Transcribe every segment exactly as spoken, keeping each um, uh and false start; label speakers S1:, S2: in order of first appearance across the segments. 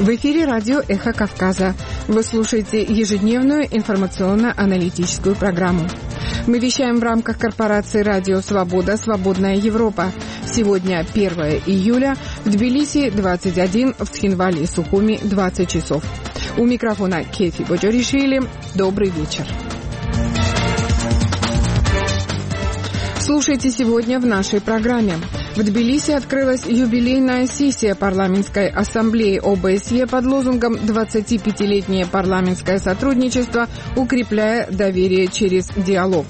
S1: В эфире радио «Эхо Кавказа». Вы слушаете ежедневную информационно-аналитическую программу. Мы вещаем в рамках корпорации «Радио Свобода. Свободная Европа». Сегодня первое июля, в Тбилиси двадцать один, в Цхинвале и Сухуми двадцать часов. У микрофона Кефи Боджоришвили. Добрый вечер. Слушайте сегодня в нашей программе. В Тбилиси открылась юбилейная сессия парламентской ассамблеи ОБСЕ под лозунгом «двадцатипятилетнее парламентское сотрудничество, укрепляя доверие через диалог».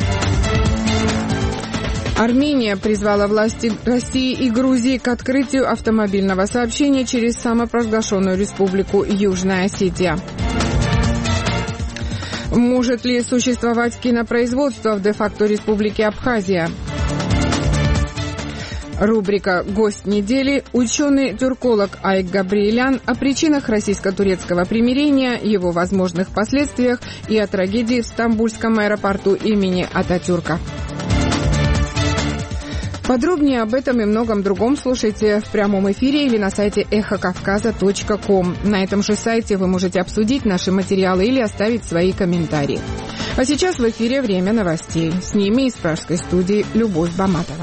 S1: Армения призвала власти России и Грузии к открытию автомобильного сообщения через самопровозглашенную республику Южная Осетия. Может ли существовать кинопроизводство в де-факто республике Абхазия? Рубрика «Гость недели». Ученый-тюрколог Айк Габриэлян о причинах российско-турецкого примирения, его возможных последствиях и о трагедии в Стамбульском аэропорту имени Ататюрка. Подробнее об этом и многом другом слушайте в прямом эфире или на сайте эхо кавказа точка ком. На этом же сайте вы можете обсудить наши материалы или оставить свои комментарии. А сейчас в эфире время новостей. С ними из пражской студии Любовь Баматова.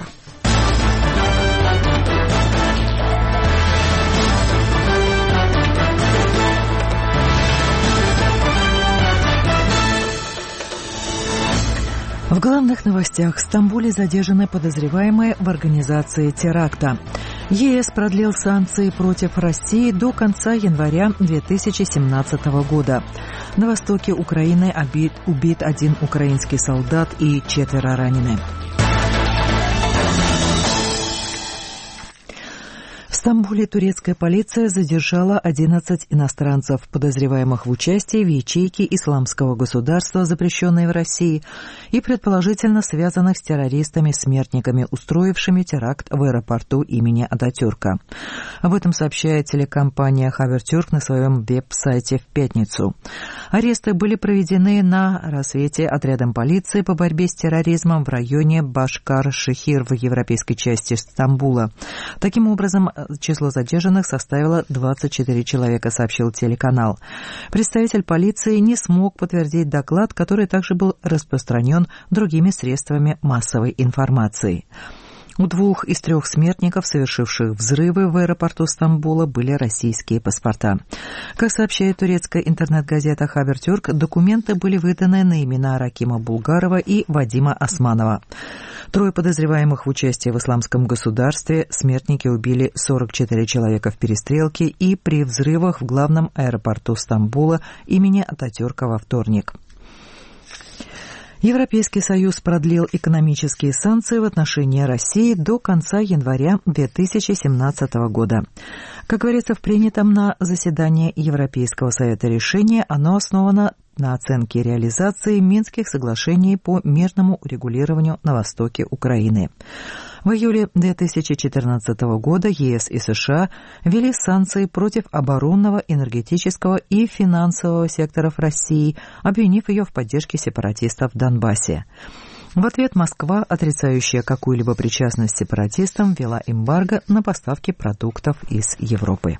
S2: В главных новостях: в Стамбуле задержаны подозреваемые в организации теракта. ЕС продлил санкции против России до конца января две тысячи семнадцатого года. На востоке Украины убит, убит один украинский солдат и четверо ранены. В Стамбуле турецкая полиция задержала одиннадцать иностранцев, подозреваемых в участии в ячейке исламского государства, запрещенной в России, и предположительно связанных с террористами-смертниками, устроившими теракт в аэропорту имени Ататюрка. Об этом сообщает телекомпания «Хабертюрк» на своем веб-сайте в пятницу. Аресты были проведены на рассвете отрядом полиции по борьбе с терроризмом в районе Башкар-Шехир в европейской части Стамбула. Таким образом, число задержанных составило двадцать четыре человека, сообщил телеканал. Представитель полиции не смог подтвердить доклад, который также был распространен другими средствами массовой информации. У двух из трех смертников, совершивших взрывы в аэропорту Стамбула, были российские паспорта. Как сообщает турецкая интернет-газета «Хабертюрк», документы были выданы на имена Ракима Булгарова и Вадима Османова. Трое подозреваемых в участии в исламском государстве. Смертники убили сорок четыре человека в перестрелке и при взрывах в главном аэропорту Стамбула имени Ататюрка во вторник. Европейский Союз продлил экономические санкции в отношении России до конца января две тысячи семнадцатого года. Как говорится в принятом на заседании Европейского Совета решении, оно основано на оценке реализации Минских соглашений по мирному урегулированию на востоке Украины. В июле две тысячи четырнадцатого года ЕС и США ввели санкции против оборонного, энергетического и финансового секторов России, обвинив ее в поддержке сепаратистов в Донбассе. В ответ Москва, отрицающая какую-либо причастность сепаратистам, ввела эмбарго на поставки продуктов из Европы.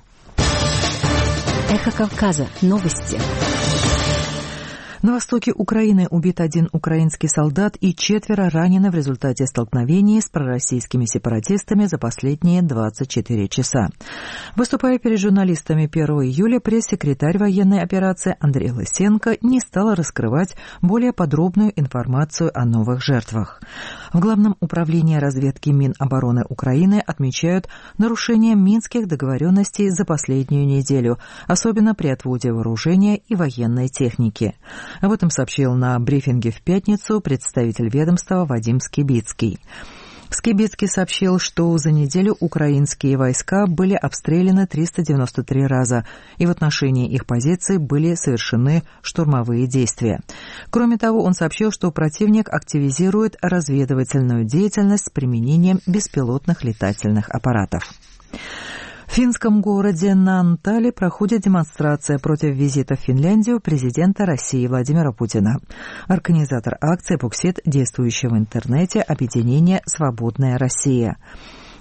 S3: Эхо Кавказа. Новости.
S2: На востоке Украины убит один украинский солдат и четверо ранены в результате столкновений с пророссийскими сепаратистами за последние двадцать четыре часа. Выступая перед журналистами первого июля, пресс-секретарь военной операции Андрей Лысенко не стал раскрывать более подробную информацию о новых жертвах. В Главном управлении разведки Минобороны Украины отмечают нарушение минских договоренностей за последнюю неделю, особенно при отводе вооружения и военной техники. Об этом сообщил на брифинге в пятницу представитель ведомства Вадим Скибицкий. Скибицкий сообщил, что за неделю украинские войска были обстреляны триста девяносто три раза, и в отношении их позиций были совершены штурмовые действия. Кроме того, он сообщил, что противник активизирует разведывательную деятельность с применением беспилотных летательных аппаратов. В финском городе Наантале проходит демонстрация против визита в Финляндию президента России Владимира Путина. Организатор акции — буксит действующего в интернете объединения «Свободная Россия».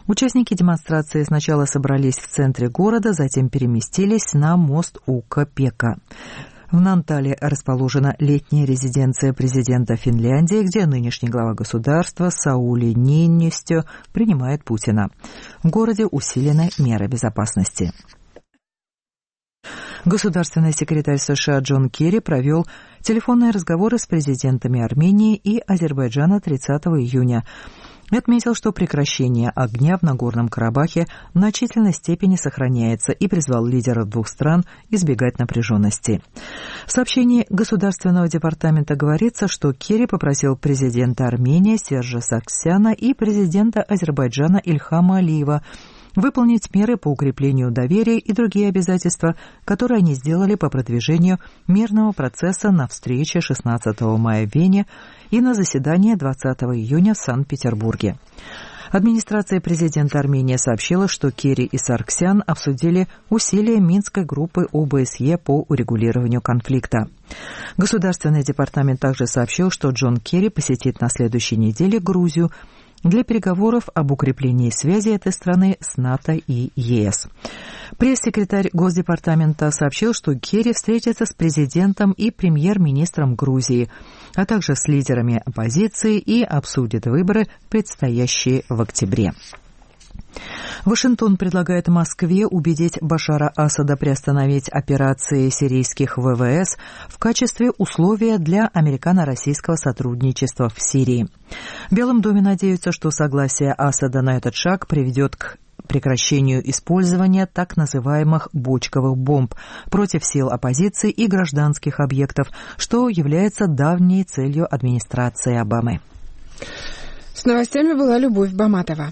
S2: Участники демонстрации сначала собрались в центре города, затем переместились на мост Ука-Пека. В Нантале расположена летняя резиденция президента Финляндии, где нынешний глава государства Саули Ниинистё принимает Путина. В городе усилены меры безопасности. Государственный секретарь США Джон Керри провел телефонные разговоры с президентами Армении и Азербайджана тридцатого июня. Отметил, что прекращение огня в Нагорном Карабахе в значительной степени сохраняется, и призвал лидеров двух стран избегать напряженности. В сообщении Государственного департамента говорится, что Керри попросил президента Армении Сержа Саргсяна и президента Азербайджана Ильхама Алиева выполнить меры по укреплению доверия и другие обязательства, которые они сделали по продвижению мирного процесса на встрече шестнадцатого мая в Вене и на заседании двадцатого июня в Санкт-Петербурге. Администрация президента Армении сообщила, что Керри и Саргсян обсудили усилия Минской группы О Бэ С Е по урегулированию конфликта. Государственный департамент также сообщил, что Джон Керри посетит на следующей неделе Грузию для переговоров об укреплении связи этой страны с НАТО и Е С. Пресс-секретарь Госдепартамента сообщил, что Керри встретится с президентом и премьер-министром Грузии, а также с лидерами оппозиции и обсудит выборы, предстоящие в октябре. Вашингтон предлагает Москве убедить Башара Асада приостановить операции сирийских вэ вэ эс в качестве условия для американо-российского сотрудничества в Сирии. В Белом доме надеются, что согласие Асада на этот шаг приведет к прекращению использования так называемых бочковых бомб против сил оппозиции и гражданских объектов, что является давней целью администрации Обамы.
S1: С новостями была Любовь Баматова.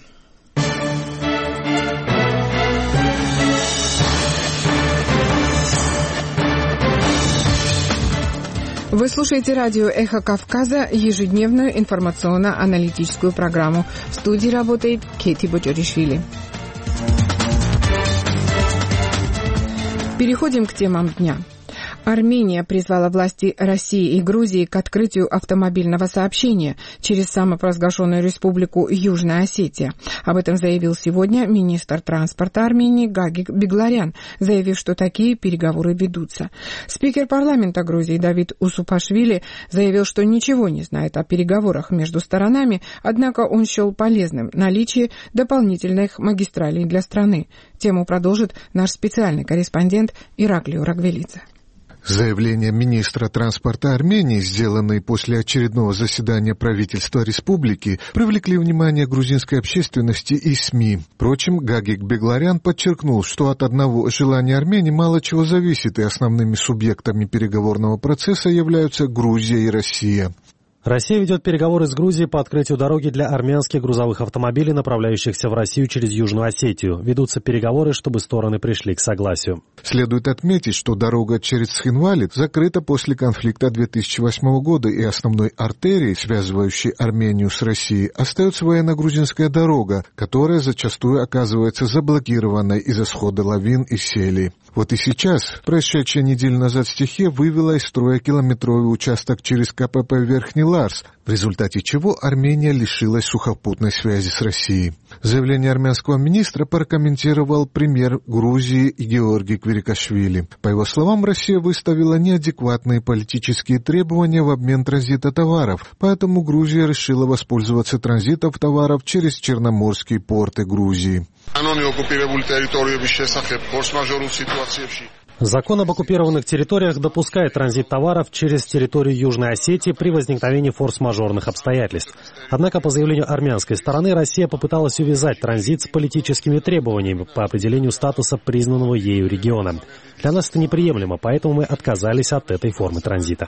S1: Вы слушаете радио «Эхо Кавказа», ежедневную информационно-аналитическую программу. В студии работает Кети Боджоришвили. Переходим к темам дня. Армения призвала власти России и Грузии к открытию автомобильного сообщения через самопровозглашенную республику Южная Осетия. Об этом заявил сегодня министр транспорта Армении Гагик Бегларян, заявив, что такие переговоры ведутся. Спикер парламента Грузии Давид Усупашвили заявил, что ничего не знает о переговорах между сторонами, однако он счел полезным наличие дополнительных магистралей для страны. Тему продолжит наш специальный корреспондент Ираклио Рагвелидзе.
S4: Заявления министра транспорта Армении, сделанные после очередного заседания правительства республики, привлекли внимание грузинской общественности и СМИ. Впрочем, Гагик Бегларян подчеркнул, что от одного желания Армении мало чего зависит, и основными субъектами переговорного процесса являются Грузия и Россия.
S5: Россия ведет переговоры с Грузией по открытию дороги для армянских грузовых автомобилей, направляющихся в Россию через Южную Осетию. Ведутся переговоры, чтобы стороны пришли к согласию.
S4: Следует отметить, что дорога через Цхинвали закрыта после конфликта две тысячи восьмого года, и основной артерией, связывающей Армению с Россией, остается военно-грузинская дорога, которая зачастую оказывается заблокированной из-за схода лавин и селей. Вот и сейчас, прошедшая неделю назад стихия вывела из строя километровый участок через Ка Пэ Пэ Верхний Ларс, в результате чего Армения лишилась сухопутной связи с Россией. Заявление армянского министра прокомментировал премьер Грузии Георгий Квирикашвили. По его словам, Россия выставила неадекватные политические требования в обмен транзита товаров, поэтому Грузия решила воспользоваться транзитом товаров через черноморские порты Грузии.
S5: Закон об оккупированных территориях допускает транзит товаров через территорию Южной Осетии при возникновении форс-мажорных обстоятельств. Однако, по заявлению армянской стороны, Россия попыталась увязать транзит с политическими требованиями по определению статуса признанного ею региона. Для нас это неприемлемо, поэтому мы отказались от этой формы транзита.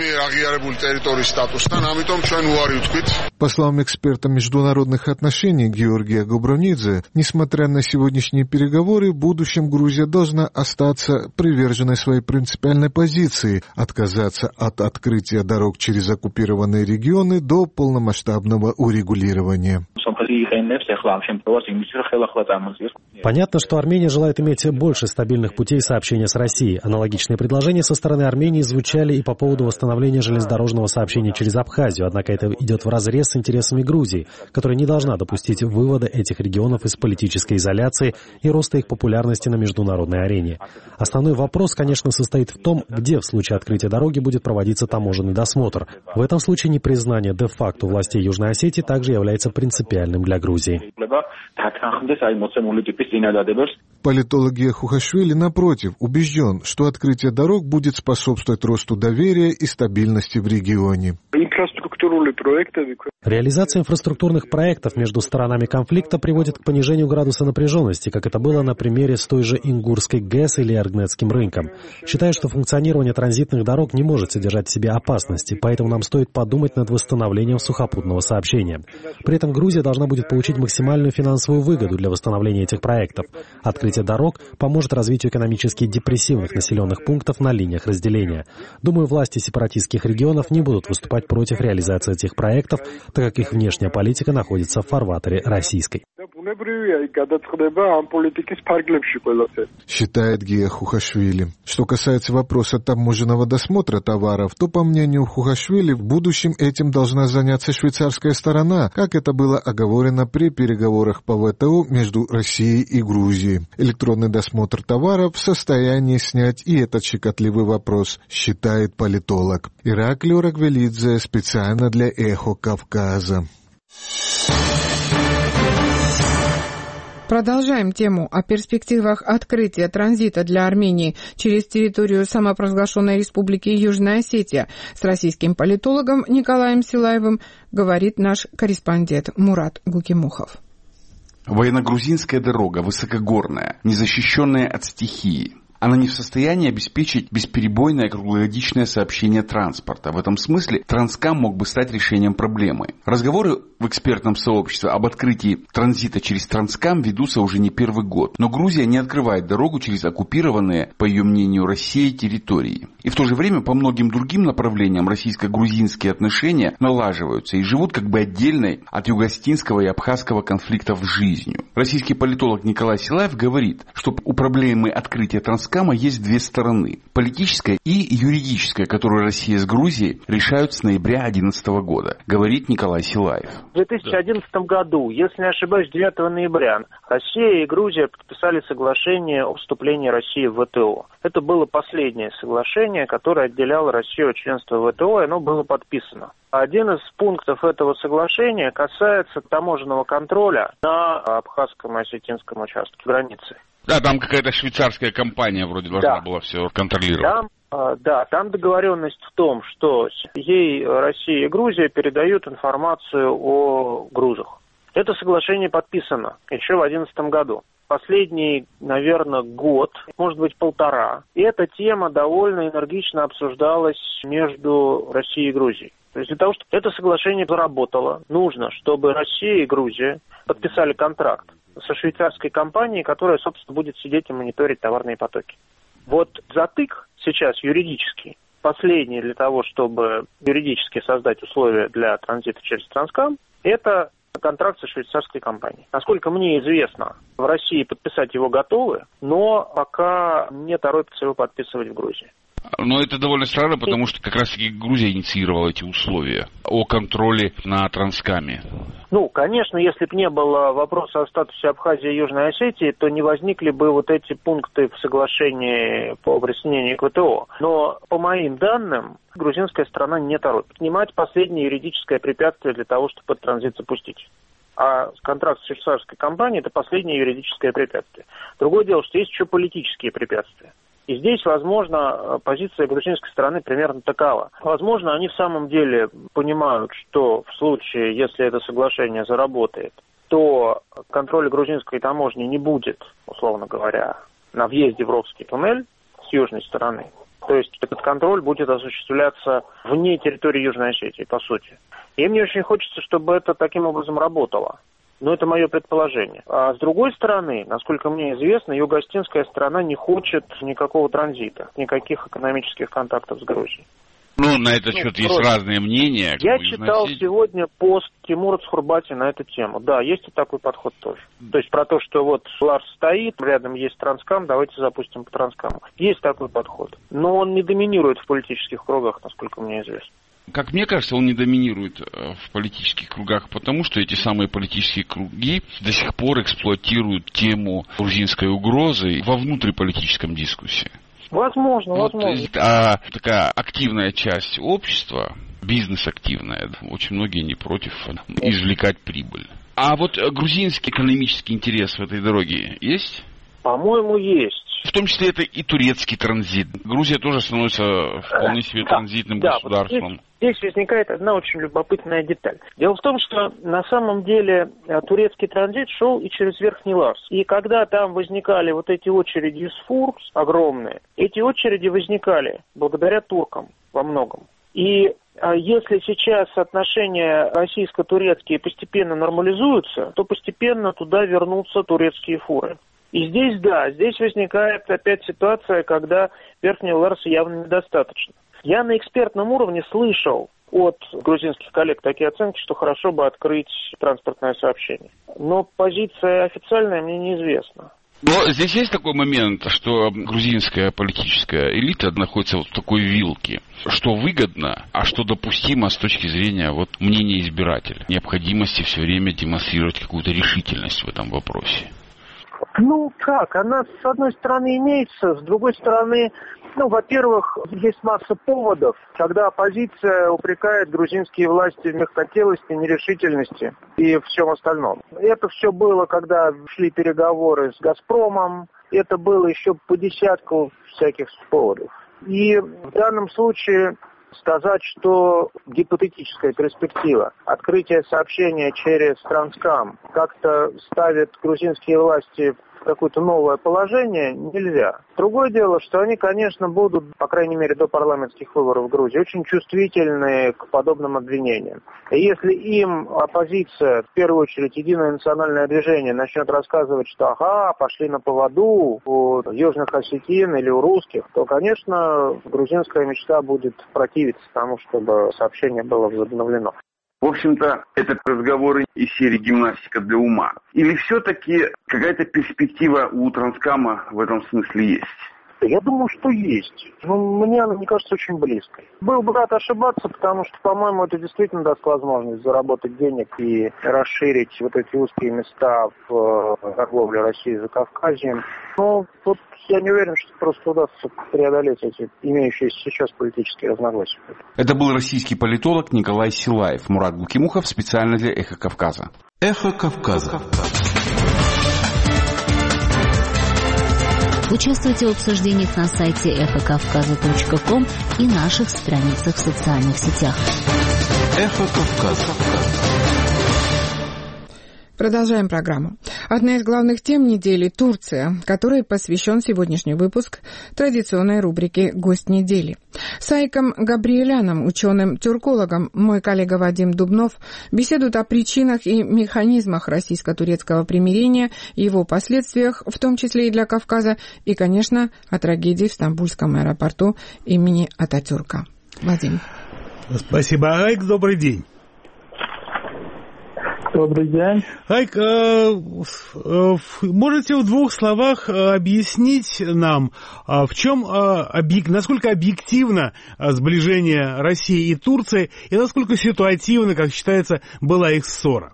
S4: По словам эксперта международных отношений Георгия Губронидзе, несмотря на сегодняшние переговоры, в будущем Грузия должна остаться приверженной своей принципиальной позиции, отказаться от открытия дорог через оккупированные регионы до полномасштабного урегулирования.
S5: Понятно, что Армения желает иметь больше стабильных путей сообщения с Россией. Аналогичные предложения со стороны Армении звучали и по поводу восстановления железнодорожного сообщения через Абхазию, однако это идет вразрез с интересами Грузии, которая не должна допустить вывода этих регионов из политической изоляции и роста их популярности на международной арене. Основной вопрос, конечно, состоит в том, где в случае открытия дороги будет проводиться таможенный досмотр. В этом случае непризнание де-факто властей Южной Осетии также является принципиальным для Грузии.
S4: Политолог Гия Хухашвили, напротив, убежден, что открытие дорог будет способствовать росту доверия и стабильности в регионе.
S5: Реализация инфраструктурных проектов между сторонами конфликта приводит к понижению градуса напряженности, как это было на примере с той же Ингурской ГЭС или Аргнетским рынком. Считаю, что функционирование транзитных дорог не может содержать в себе опасности, поэтому нам стоит подумать над восстановлением сухопутного сообщения. При этом Грузия должна будет получить максимальную финансовую выгоду для восстановления этих проектов. Открытие дорог поможет развитию экономически депрессивных населенных пунктов на линиях разделения. Думаю, власти сепаратистских регионов не будут выступать против реализации этих проектов, так как их внешняя политика находится в фарватере российской.
S4: Считает Гия Хухашвили. Что касается вопроса таможенного досмотра товаров, то, по мнению Хухашвили, в будущем этим должна заняться швейцарская сторона, как это было оговорено при переговорах по ВТО между Россией и Грузией. Электронный досмотр товаров в состоянии снять и этот щекотливый вопрос, считает политолог. Ираклио Рагвелидзе специально для «Эхо Кавказа».
S1: Продолжаем тему о перспективах открытия транзита для Армении через территорию самопровозглашенной республики Южная Осетия. С российским политологом Николаем Силаевым говорит наш корреспондент Мурат Гукимухов.
S6: Военно-грузинская дорога высокогорная, незащищенная от стихии. Она не в состоянии обеспечить бесперебойное круглогодичное сообщение транспорта. В этом смысле Транскам мог бы стать решением проблемы. Разговоры в экспертном сообществе об открытии транзита через Транскам ведутся уже не первый год. Но Грузия не открывает дорогу через оккупированные, по ее мнению, Россией территории. И в то же время по многим другим направлениям российско-грузинские отношения налаживаются и живут как бы отдельной от юго-осетинского и абхазского конфликтов жизнью. Российский политолог Николай Силаев говорит, что у проблемы открытия Транскама есть две стороны – политическая и юридическая, которую Россия с Грузией решают с ноября две тысячи одиннадцатого года, говорит Николай Силаев.
S7: В две тысячи одиннадцатом году, если не ошибаюсь, девятого ноября, Россия и Грузия подписали соглашение о вступлении России в ВТО. Это было последнее соглашение, которое отделяло Россию от членства в ВТО, и оно было подписано. Один из пунктов этого соглашения касается таможенного контроля на абхазском и осетинском участке границы.
S6: Да, там какая-то швейцарская компания вроде должна да. была все контролировать.
S7: Там, да, там договоренность в том, что ей Россия и Грузия передают информацию о грузах. Это соглашение подписано еще в две тысячи одиннадцатом году. Последний, наверное, год, может быть, полтора. И эта тема довольно энергично обсуждалась между Россией и Грузией. То есть для того, чтобы это соглашение заработало, нужно, чтобы Россия и Грузия подписали контракт со швейцарской компанией, которая, собственно, будет сидеть и мониторить товарные потоки. Вот затык сейчас юридический, последний для того, чтобы юридически создать условия для транзита через Транскам, это контракт со швейцарской компанией. Насколько мне известно, в России подписать его готовы, но пока не торопятся его подписывать в Грузии.
S6: Но это довольно странно, потому что как раз-таки Грузия инициировала эти условия о контроле на Транскаме.
S7: Ну, конечно, если бы не было вопроса о статусе Абхазии и Южной Осетии, то не возникли бы вот эти пункты в соглашении по присоединению к ВТО. Но, по моим данным, грузинская сторона не торопит снимать последнее юридическое препятствие для того, чтобы этот транзит запустить. А контракт с швейцарской компанией – это последнее юридическое препятствие. Другое дело, что есть еще политические препятствия. И здесь, возможно, позиция грузинской стороны примерно такова. Возможно, они в самом деле понимают, что в случае, если это соглашение заработает, то контроля грузинской таможни не будет, условно говоря, на въезде в Ровский туннель с южной стороны. То есть этот контроль будет осуществляться вне территории Южной Осетии, по сути. И мне очень хочется, чтобы это таким образом работало. Но это мое предположение. А с другой стороны, насколько мне известно, юго-осетинская сторона не хочет никакого транзита, никаких экономических контактов с Грузией.
S6: Ну, на этот счет ну, есть просто разные мнения.
S7: Я читал износить. Сегодня пост Тимура Цхурбати на эту тему. Да, есть и такой подход тоже. То есть про то, что вот Ларс стоит, рядом есть Транскам, давайте запустим по Транскаму. Есть такой подход. Но он не доминирует в политических кругах, насколько мне известно.
S6: Как мне кажется, он не доминирует в политических кругах, потому что эти самые политические круги до сих пор эксплуатируют тему грузинской угрозы во внутриполитическом дискуссии.
S7: Возможно,
S6: вот,
S7: возможно.
S6: А такая активная часть общества, бизнес-активная, очень многие не против извлекать прибыль. А вот грузинский экономический интерес в этой дороге есть?
S7: По-моему, есть.
S6: В том числе это и турецкий транзит. Грузия тоже становится вполне себе транзитным да, государством.
S7: Вот здесь, здесь возникает одна очень любопытная деталь. Дело в том, что на самом деле турецкий транзит шел и через Верхний Ларс. И когда там возникали вот эти очереди из фур огромные, эти очереди возникали благодаря туркам во многом. И если сейчас отношения российско-турецкие постепенно нормализуются, то постепенно туда вернутся турецкие фуры. И здесь, да, здесь возникает опять ситуация, когда Верхнего Ларса явно недостаточно. Я на экспертном уровне слышал от грузинских коллег такие оценки, что хорошо бы открыть транспортное сообщение. Но позиция официальная мне неизвестна.
S6: Но здесь есть такой момент, что грузинская политическая элита находится вот в такой вилке, что выгодно, а что допустимо с точки зрения вот мнения избирателя, необходимости все время демонстрировать какую-то решительность в этом вопросе.
S7: Ну как, она с одной стороны имеется, с другой стороны, ну, во-первых, есть масса поводов, когда оппозиция упрекает грузинские власти в мягкотелости, нерешительности и всем остальном. Это все было, когда шли переговоры с «Газпромом», это было еще по десятку всяких поводов. И в данном случае сказать, что гипотетическая перспектива открытия сообщения через Транскам как-то ставит грузинские власти в какое-то новое положение, нельзя. Другое дело, что они, конечно, будут, по крайней мере, до парламентских выборов в Грузии, очень чувствительны к подобным обвинениям. И если им оппозиция, в первую очередь Единое национальное движение, начнет рассказывать, что ага, пошли на поводу у южных осетин или у русских, то, конечно, грузинская мечта будет противиться тому, чтобы сообщение было возобновлено.
S6: В общем-то, это разговоры из серии «Гимнастика для ума». Или все-таки какая-то перспектива у Транскама в этом смысле есть?
S7: Я думаю, что есть. Но мне она не кажется очень близкой. Был бы рад ошибаться, потому что, по-моему, это действительно даст возможность заработать денег и расширить вот эти узкие места в торговле России за Кавказьем. Но вот я не уверен, что просто удастся преодолеть эти имеющиеся сейчас политические разногласия.
S6: Это был российский политолог Николай Силаев. Мурат Гулкимухов специально для «Эхо Кавказа».
S8: «Эхо Кавказа».
S3: Участвуйте в обсуждениях на сайте эхо кавказа точка ком и наших страницах в социальных сетях.
S8: «Эхо Кавказа».
S1: Продолжаем программу. Одна из главных тем недели – Турция, которой посвящен сегодняшний выпуск традиционной рубрики «Гость недели». С Айком Габриэляном, ученым-тюркологом, мой коллега Вадим Дубнов беседуют о причинах и механизмах российско-турецкого примирения, его последствиях, в том числе и для Кавказа, и, конечно, о трагедии в Стамбульском аэропорту имени Ататюрка. Вадим.
S9: Спасибо, Айк. Добрый день.
S10: Добрый день.
S9: Айк, можете в двух словах объяснить нам, в чем, насколько объективно сближение России и Турции, и насколько ситуативно, как считается, была их ссора?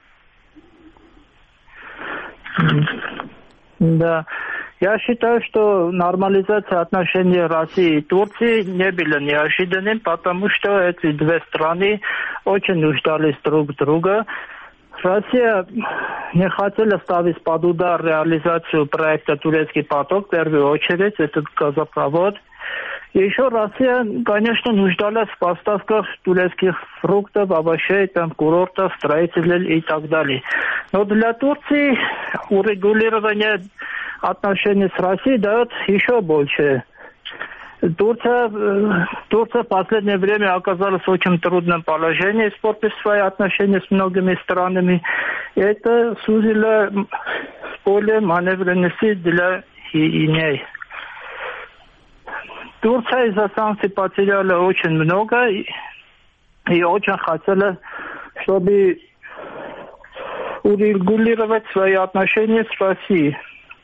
S10: Да. Я считаю, что нормализация отношений России и Турции не была неожиданным, потому что эти две страны очень нуждались друг в друга. Россия не хотела ставить под удар реализацию проекта «Турецкий поток», в первую очередь, этот газопровод. И еще Россия, конечно, нуждалась в поставках турецких фруктов, овощей, там, курортов, строителей и так далее. Но для Турции урегулирование отношений с Россией дает еще больше. Турция, Турция в последнее время оказалась в очень трудном положении, испортив свои отношения с многими странами. И это сузило поле маневренности для и, и ней. Турция из-за санкций потеряла очень много и, и очень хотела, чтобы урегулировать свои отношения с Россией.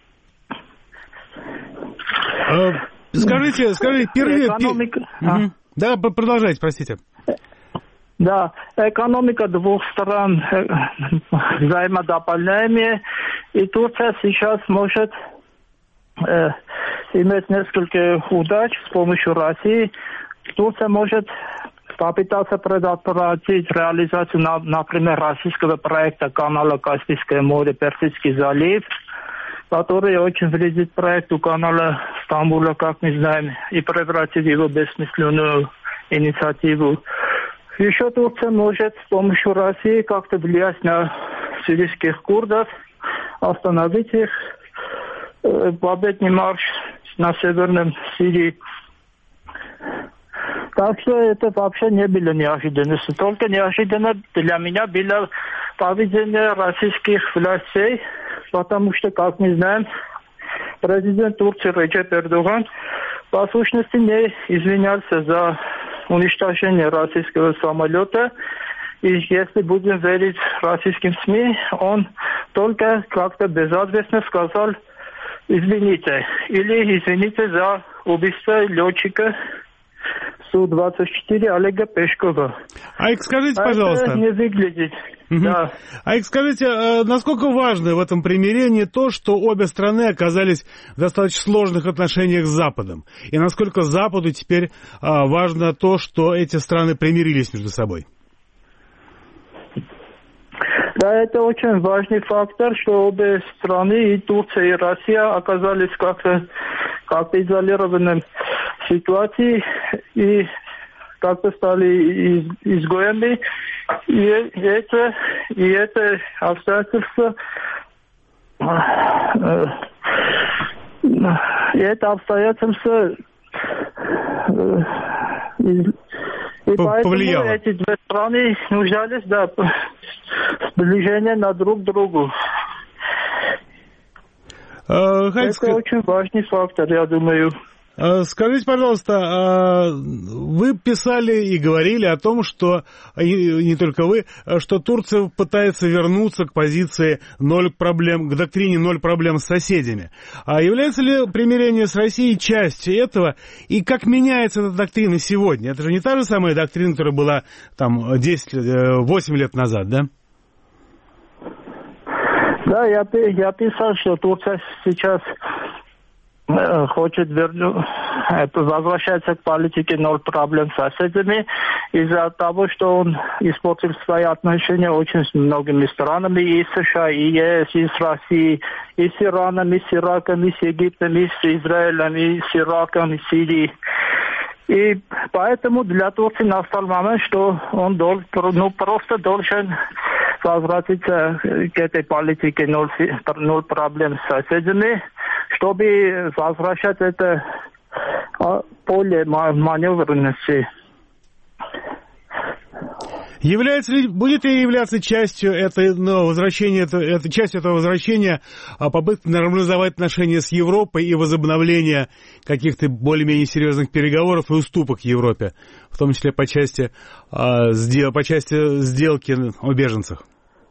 S9: Скажите, скажите, первые...
S10: Экономика...
S9: Угу. А? Да, продолжайте, простите.
S10: Да, экономика двух стран взаимодополняемая, и Турция сейчас может э, иметь несколько удач с помощью России. Турция может попытаться предотвратить реализацию, например, российского проекта канала Каспийское море, Персидский залив, который очень вредит проекту канала Стамбула, как мы знаем, и превратит его в бессмысленную инициативу. Еще Турция может с помощью России как-то влиять на сирийских курдов, остановить их, э, победный марш на северном Сирии. Так что это вообще не было неожиданностью. Только неожиданно для меня было поведение российских властей, потому что, как мы знаем, президент Турции Реджеп Эрдоган по сущности не извинялся за уничтожение российского самолета. И если будем верить российским СМИ, он только как-то безответственно сказал «извините» или «извините за убийство летчика Су двадцать четыре Олега Пешкова».
S9: Айк, скажите, пожалуйста.
S10: Это не выглядит. Угу. Да.
S9: Айк, скажите, насколько важно в этом примирении то, что обе страны оказались в достаточно сложных отношениях с Западом? И насколько Западу теперь важно то, что эти страны примирились между собой?
S10: Да, это очень важный фактор, что обе страны, и Турция, и Россия, оказались как-то как-то изолированной ситуации и как-то стали из, изгоями. И это, и это обстоятельство, и это обстоятельство и, и поэтому
S9: повлияло.
S10: Эти две страны нуждались, да, сближения на друг другу.
S9: Uh,
S10: это
S9: ск...
S10: очень важный фактор, я думаю.
S9: Uh, скажите, пожалуйста, uh, вы писали и говорили о том, что, и не только вы, что Турция пытается вернуться к позиции ноль проблем, к доктрине ноль проблем с соседями. А является ли примирение с Россией частью этого? И как меняется эта доктрина сегодня? Это же не та же самая доктрина, которая была там десять, восемь лет назад, да?
S10: Да, я, я писал, что Турция сейчас э, хочет вернуть, э, возвращаться к политике ноль проблем с соседями из-за того, что он испортил свои отношения очень с многими странами, и с США, и ЕС, и с Россией, и с Ираном, и с Ираком, и с Египтом, и с Израилем, и с Ираком, и с Сирией. И поэтому для Турции настал момент, что он дол, ну, просто должен возвратиться к этой политике ноль, ноль проблем с соседями, чтобы возвращать это поле маневренности.
S9: Является ли, будет ли являться частью этой, ну, возвращения, это, это, частью этого возвращения а, попытка нормализовать отношения с Европой и возобновления каких-то более-менее серьезных переговоров и уступок Европе, в том числе по части, а, сдел, по части сделки о беженцах?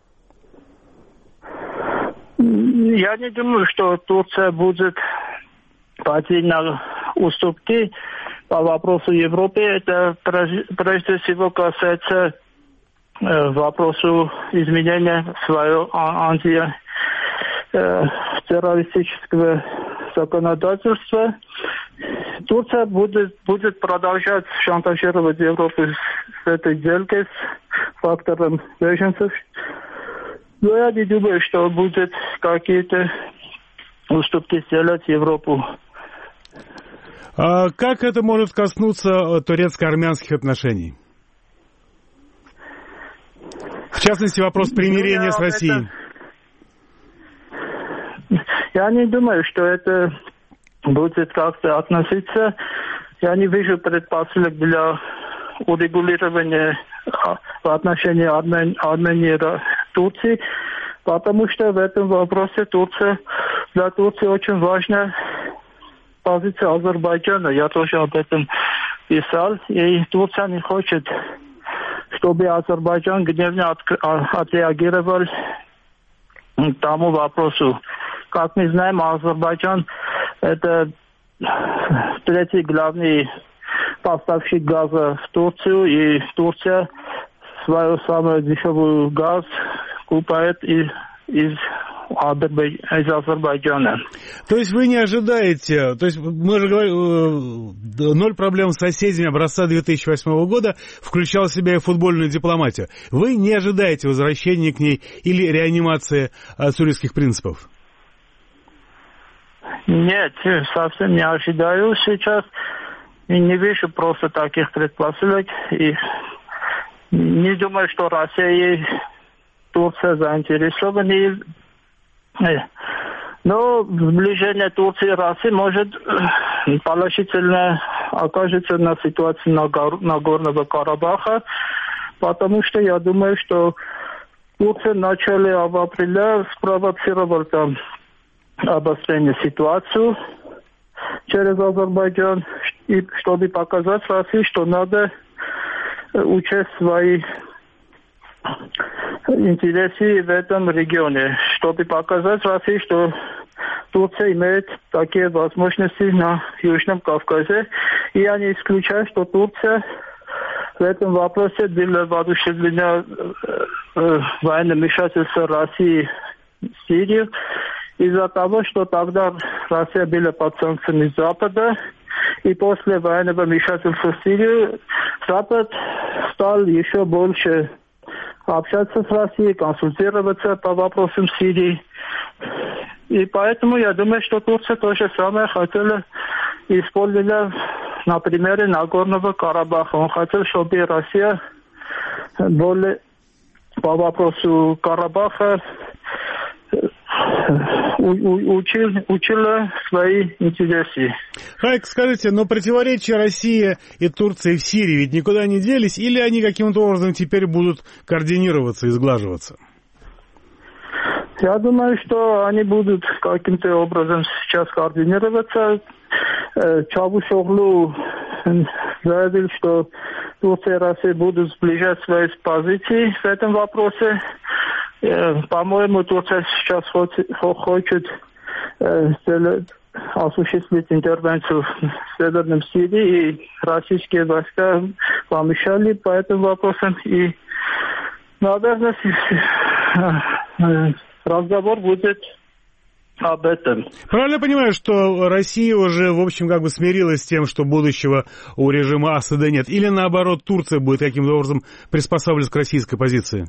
S10: Я не думаю, что Турция будет пойти на уступки по вопросу Европы. Это прежде всего касается вопросу изменения своего антитеррористического законодательства. Турция будет, будет продолжать шантажировать Европу с этой сделкой, с фактором беженцев. Но я не думаю, что будет какие-то уступки сделать Европу.
S9: А как это может коснуться турецко-армянских отношений? В частности, вопрос примирения ну, с Россией.
S10: Это... Я не думаю, что это будет как-то относиться. Я не вижу предпосылок для урегулирования в отношении Армен... Армении и Турции, потому что в этом вопросе Турция, для Турции очень важно позиция Азербайджана, я тоже об этом писал, и Турция не хочет, чтобы Азербайджан гневно от, отреагировал к тому вопросу. Как мы знаем, Азербайджан это третий главный поставщик газа в Турцию, и Турция свою самую дешевую газ купает из, из, из Азербайджана.
S9: То есть вы не ожидаете, то есть мы же говорим, ноль проблем с соседями образца две тысячи восьмого года включал в себя и футбольную дипломатию. Вы не ожидаете возвращения к ней или реанимации цюрихских принципов?
S10: Нет, совсем не ожидаю сейчас. И не вижу просто таких предпосылок. И не думаю, что Россия и Турция заинтересованы. Но сближение Турции и России может положительно окажется на ситуации Нагорного Карабаха, потому что я думаю, что Турция в начале апреля спровоцировала там обострение ситуации через Азербайджан, и чтобы показать России, что надо учесть свои интересы в этом регионе, чтобы показать России, что Турция имеет такие возможности на Южном Кавказе, и я не исключаю, что Турция в этом вопросе для воодушевления э, военного вмешательства России в Сирию, из-за того, что тогда Россия была под санкциями Запада, и после военного вмешательства в Сирию Запад стал еще больше общаться с Россией, консультироваться по вопросам Сирии. И поэтому я думаю, что Турция то же самое хотела использовать на примере Нагорного Карабаха. Он хотел, чтобы Россия более по вопросу Карабаха Учил, учила свои интересы.
S9: Хайк, скажите, но противоречия России и Турции в Сирии ведь никуда не делись, или они каким-то образом теперь будут координироваться и сглаживаться?
S10: Я думаю, что они будут каким-то образом сейчас координироваться. Чавушоглу заявил, что Турция и Россия будут сближать свои позиции в этом вопросе. По-моему, Турция сейчас хочет, хочет э, осуществить интервенцию в Северном Сирии, и российские войска помешали по этим вопросам. И, наверное, разговор будет об этом.
S9: Правильно понимаю, что Россия уже, в общем, как бы смирилась с тем, что будущего у режима Асада нет? Или, наоборот, Турция будет каким-то образом приспосабливаться к российской позиции?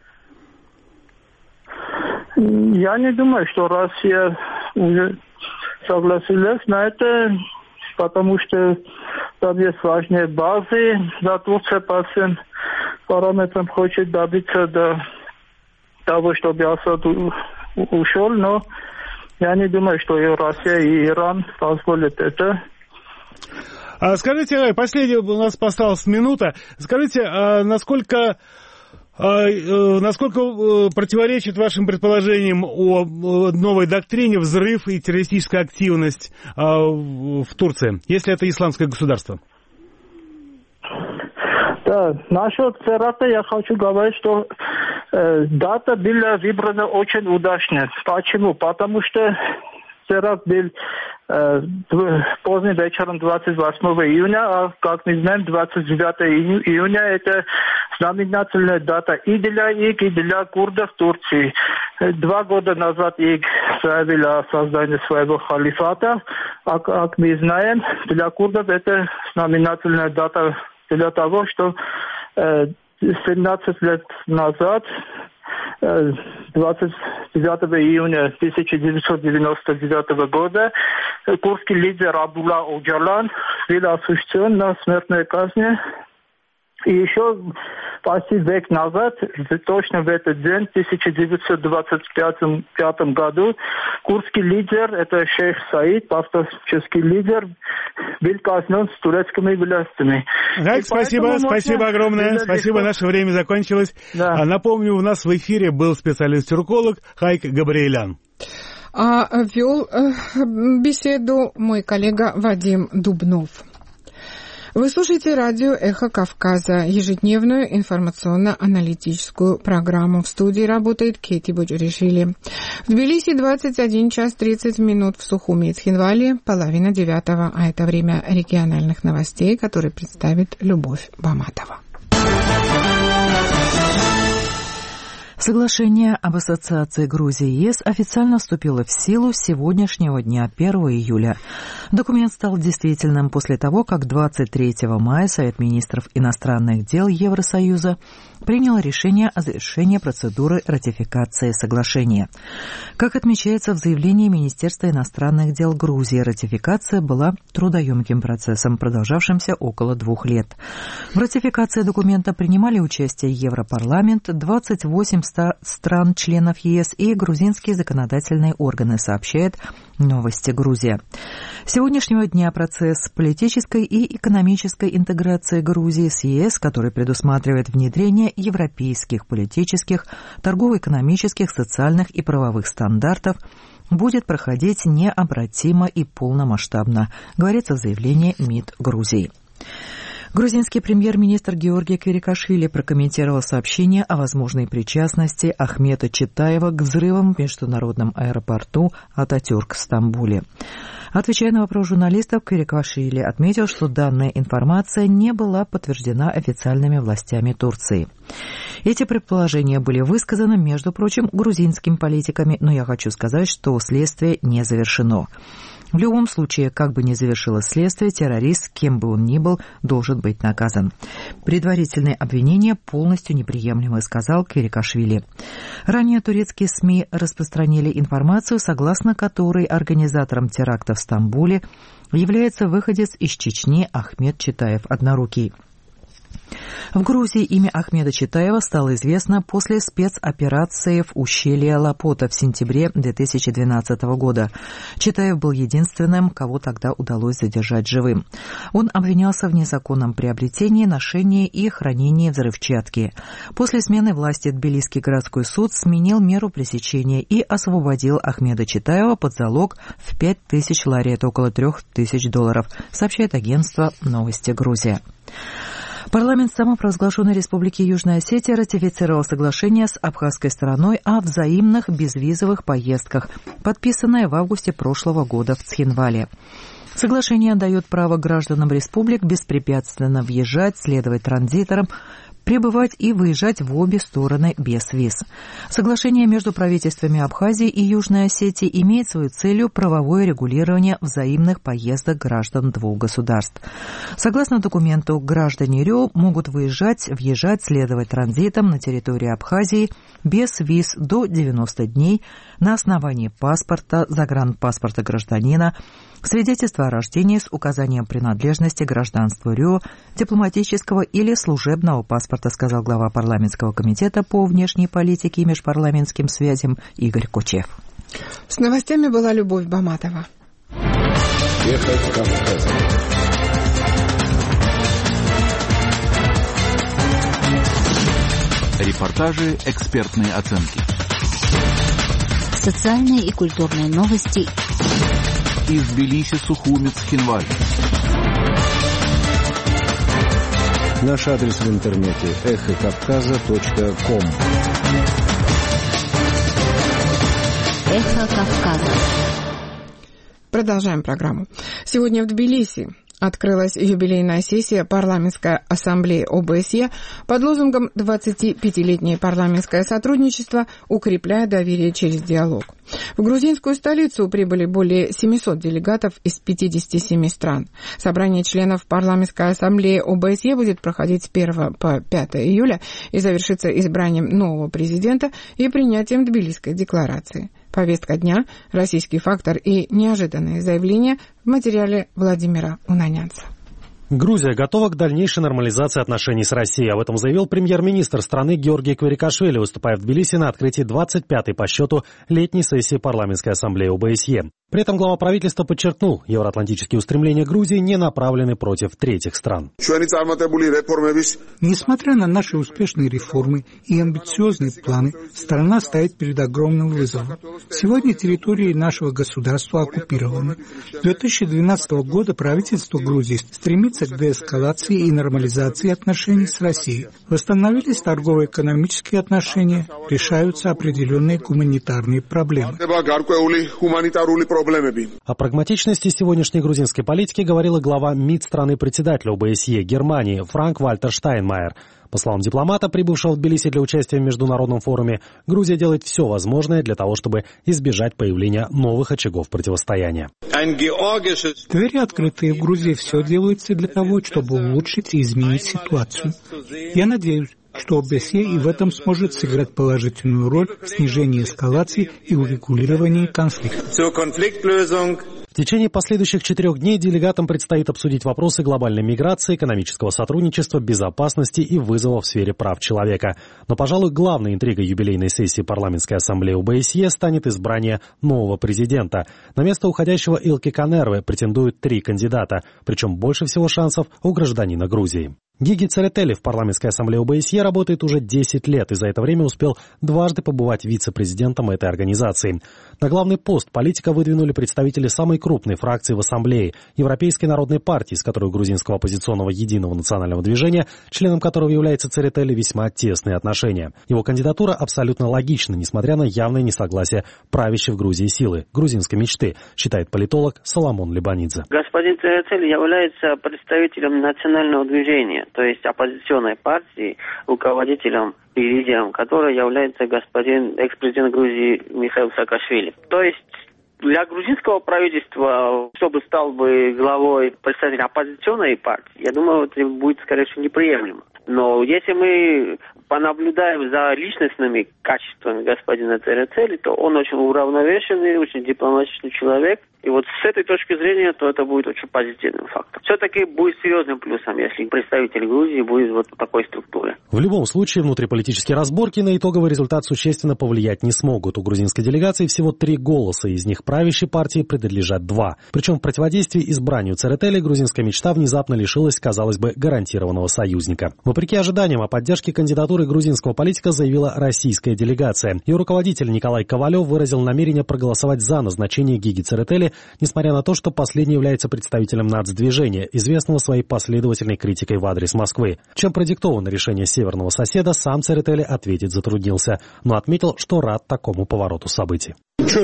S10: Я не думаю, что Россия уже согласилась на это, потому что там есть важные базы. Да, Турция по всем параметрам хочет добиться до того, чтобы Асад ушел, но я не думаю, что и Россия, и Иран позволят это.
S9: А скажите, последняя у нас осталась минута. Скажите, а насколько... Насколько противоречит вашим предположениям о новой доктрине взрыв и террористическая активность в Турции, если это исламское государство?
S10: Да, насчет теракта я хочу говорить, что э, дата была выбрана очень удачно. Почему? Потому что теракт был э, поздним вечером двадцать восьмого июня, а, как мы знаем, двадцать девятого июня это знаменательная дата и для ИГ, и для курдов Турции. Два года назад ИГ заявил о создании своего халифата, а как мы знаем, для курдов это знаменательная дата для того, что э, семнадцать лет назад, э, двадцать девятого июня тысяча девятьсот девяносто девятого года, курдский лидер Абдулла Оджалан был осужден на смертную казнь. И еще почти век назад, точно в этот день, в тысяча девятьсот двадцать пятом году, курдский лидер, это шейх Саид, пастырский лидер, был казнен с турецкими властями.
S9: Хайк, спасибо, спасибо огромное, спасибо, наше время закончилось. Да. Напомню, у нас в эфире был специалист-тюрколог Хайк Габриэлян.
S1: А вел беседу мой коллега Вадим Дубнов. Вы слушаете радио «Эхо Кавказа», ежедневную информационно-аналитическую программу. В студии работает Кети Боджуришвили. В Тбилиси двадцать один час тридцать минут, в Сухуми и Цхинвале половина девятого, а это время региональных новостей, которые представит Любовь Баматова.
S2: Соглашение об ассоциации Грузии и ЕС официально вступило в силу с сегодняшнего дня, первого июля. Документ стал действительным после того, как двадцать третьего мая Совет министров иностранных дел Евросоюза принял решение о завершении процедуры ратификации соглашения. Как отмечается в заявлении Министерства иностранных дел Грузии, ратификация была трудоемким процессом, продолжавшимся около двух лет. В ратификации документа принимали участие Европарламент, двадцать восемь стран-членов ЕС и грузинские законодательные органы, сообщает «Новости Грузия». С сегодняшнего дня процесс политической и экономической интеграции Грузии с ЕС, который предусматривает внедрение европейских политических, торгово-экономических, социальных и правовых стандартов, будет проходить необратимо и полномасштабно, говорится в заявлении МИД Грузии. Грузинский премьер-министр Георгий Квирикашвили прокомментировал сообщение о возможной причастности Ахмета Читаева к взрывам в международном аэропорту Ататюрк в Стамбуле. Отвечая на вопрос журналистов, Квирикашвили отметил, что данная информация не была подтверждена официальными властями Турции. Эти предположения были высказаны, между прочим, грузинскими политиками, но я хочу сказать, что следствие не завершено. В любом случае, как бы ни завершилось следствие, террорист, кем бы он ни был, должен быть наказан. Предварительные обвинения полностью неприемлемы, сказал Квирикашвили. Ранее турецкие СМИ распространили информацию, согласно которой организатором теракта в Стамбуле является выходец из Чечни Ахмет Читаев Однорукий. В Грузии имя Ахмеда Читаева стало известно после спецоперации в ущелье Лапота в сентябре две тысячи двенадцатого года. Читаев был единственным, кого тогда удалось задержать живым. Он обвинялся в незаконном приобретении, ношении и хранении взрывчатки. После смены власти Тбилисский городской суд сменил меру пресечения и освободил Ахмеда Читаева под залог в пять тысяч лари, это около трех тысяч долларов, сообщает агентство «Новости Грузия». Парламент самопровозглашенной Республики Южная Осетия ратифицировал соглашение с абхазской стороной о взаимных безвизовых поездках, подписанное в августе прошлого года в Цхинвале. Соглашение дает право гражданам республик беспрепятственно въезжать, следовать транзиторам, прибывать и выезжать в обе стороны без виз. Соглашение между правительствами Абхазии и Южной Осетии имеет свою целью правовое регулирование взаимных поездок граждан двух государств. Согласно документу, граждане РИО могут выезжать, въезжать, следовать транзитом на территории Абхазии без виз до девяноста дней на основании паспорта, загранпаспорта гражданина, свидетельства о рождении с указанием принадлежности гражданству РИО, дипломатического или служебного паспорта, сказал глава парламентского комитета по внешней политике и межпарламентским связям Игорь Кучев.
S1: С новостями была Любовь Баматова.
S8: Эхо Кавказа. Репортажи, экспертные оценки.
S3: Социальные и культурные новости.
S8: Из Тбилиси, Сухуми, Цхинваль.
S11: Наш адрес в интернете эхо кавказа точка ком.
S3: Эхо Кавказа.
S1: Продолжаем программу. Сегодня в Тбилиси открылась юбилейная сессия парламентской ассамблеи ОБСЕ под лозунгом «двадцатипятилетнее парламентское сотрудничество, укрепляя доверие через диалог». В грузинскую столицу прибыли более семисот делегатов из пятидесяти семи стран. Собрание членов парламентской ассамблеи ОБСЕ будет проходить с первого по пятое июля и завершится избранием нового президента и принятием Тбилисской декларации. Повестка дня, российский фактор и неожиданные заявления в материале Владимира Унанянца.
S5: Грузия готова к дальнейшей нормализации отношений с Россией. Об этом заявил премьер-министр страны Георгий Кварикашвили, выступая в Тбилиси на открытии двадцать пятой по счету летней сессии парламентской ассамблеи о бэ эс е. При этом глава правительства подчеркнул, евроатлантические устремления Грузии не направлены против третьих стран.
S12: Несмотря на наши успешные реформы и амбициозные планы, страна стоит перед огромным вызовом. Сегодня территории нашего государства оккупированы. С две тысячи двенадцатого года правительство Грузии стремится к деэскалации и нормализации отношений с Россией. Восстановились торгово-экономические отношения, решаются определенные гуманитарные проблемы.
S5: О прагматичности сегодняшней грузинской политики говорила глава МИД страны-председателя о бэ эс е Германии Франк-Вальтер Штайнмайер. По словам дипломата, прибывшего в Тбилиси для участия в международном форуме, Грузия делает все возможное для того, чтобы избежать появления новых очагов противостояния.
S12: Двери открытые в Грузии, все делается для того, чтобы улучшить и изменить ситуацию. Я надеюсь, что о бэ эс е и в этом сможет сыграть положительную роль в снижении эскалации и урегулировании конфликта.
S5: В течение последующих четырех дней делегатам предстоит обсудить вопросы глобальной миграции, экономического сотрудничества, безопасности и вызовов в сфере прав человека. Но, пожалуй, главной интригой юбилейной сессии парламентской ассамблеи о бэ эс е станет избрание нового президента. На место уходящего Илки Канервы претендуют три кандидата, причем больше всего шансов у гражданина Грузии. Гиги Церетели в парламентской ассамблее о бэ эс е работает уже десять лет и за это время успел дважды побывать вице-президентом этой организации. На главный пост политика выдвинули представители самой крупной фракции в ассамблее – Европейской народной партии, с которой у грузинского оппозиционного единого национального движения, членом которого является Церетели, весьма тесные отношения. Его кандидатура абсолютно логична, несмотря на явное несогласие правящей в Грузии силы – грузинской мечты, считает политолог Соломон Лебанидзе.
S13: Господин Церетели является представителем национального движения, то есть оппозиционной партии, руководителем и лидером которой является господин экс-президент Грузии Михаил Саакашвили. То есть для грузинского правительства, чтобы стал бы главой представитель оппозиционной партии, я думаю, это будет, скорее всего, неприемлемо. Но если мы понаблюдаем за личностными качествами господина Церетели, то он очень уравновешенный, очень дипломатичный человек. И вот с этой точки зрения, то это будет очень позитивным фактом. Все-таки будет серьезным плюсом, если представитель Грузии будет вот в такой структуре.
S5: В любом случае, внутриполитические разборки на итоговый результат существенно повлиять не смогут. У грузинской делегации всего три голоса, из них правящей партии принадлежат два. Причем в противодействии избранию Церетели грузинская мечта внезапно лишилась, казалось бы, гарантированного союзника. Вопреки ожиданиям, о поддержке кандидатуры грузинского политика заявила российская делегация. Ее руководитель Николай Ковалев выразил намерение проголосовать за назначение Гиги Церетели, несмотря на то, что последний является представителем нацдвижения, известного своей последовательной критикой в адрес Москвы. Чем продиктовано решение северного соседа, сам Церетели ответить затруднился, но отметил, что рад такому повороту событий.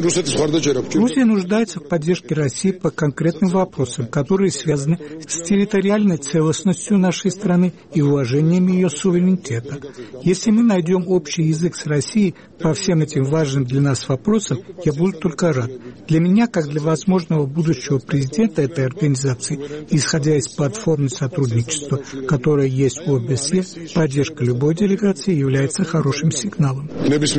S12: Грузия нуждается в поддержке России по конкретным вопросам, которые связаны с территориальной целостностью нашей страны и уважением ее суверенитета. Если мы найдем общий язык с Россией по всем этим важным для нас вопросам, я буду только рад. Для меня, как для возможного будущего президента этой организации, исходя из платформы сотрудничества, которая есть у о бэ эс е, поддержка любой делегации является хорошим сигналом.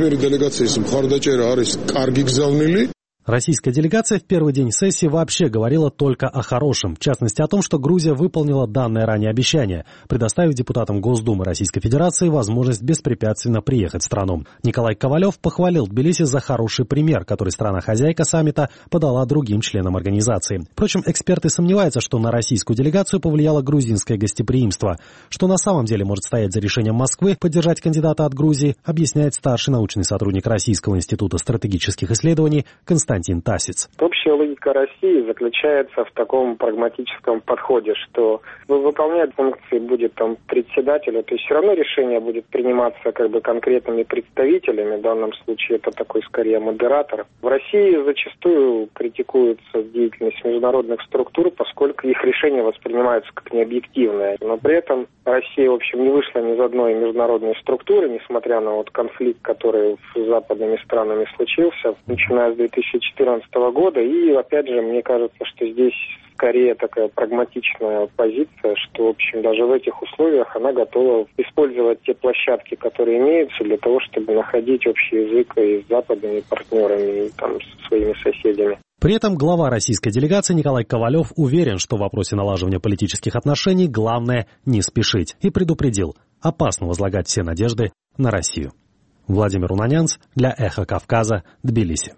S5: Российская делегация в первый день сессии вообще говорила только о хорошем, в частности о том, что Грузия выполнила данное ранее обещание, предоставив депутатам Госдумы Российской Федерации возможность беспрепятственно приехать в страну. Николай Ковалев похвалил Тбилиси за хороший пример, который страна-хозяйка саммита подала другим членам организации. Впрочем, эксперты сомневаются, что на российскую делегацию повлияло грузинское гостеприимство. Что на самом деле может стоять за решением Москвы поддержать кандидата от Грузии, объясняет старший научный сотрудник Российского института стратегических исследований Константин Константин Тасец.
S14: Общая логика России заключается в таком прагматическом подходе, что выполнять функции будет там председателя, то есть все равно решение будет приниматься как бы конкретными представителями, в данном случае это такой скорее модератор. В России зачастую критикуется деятельность международных структур, поскольку их решения воспринимаются как необъективные. Но при этом Россия, в общем, не вышла ни из одной международной структуры, несмотря на вот конфликт, который с западными странами случился, начиная с две тысячи четырнадцатого года. И, опять же, мне кажется, что здесь скорее такая прагматичная позиция, что, в общем, даже в этих условиях она готова использовать те площадки, которые имеются, для того, чтобы находить общий язык и с западными партнерами, и там, со своими соседями.
S5: При этом глава российской делегации Николай Ковалев уверен, что в вопросе налаживания политических отношений главное не спешить, и предупредил: опасно возлагать все надежды на Россию. Владимир Унанянц для «Эхо Кавказа», Тбилиси.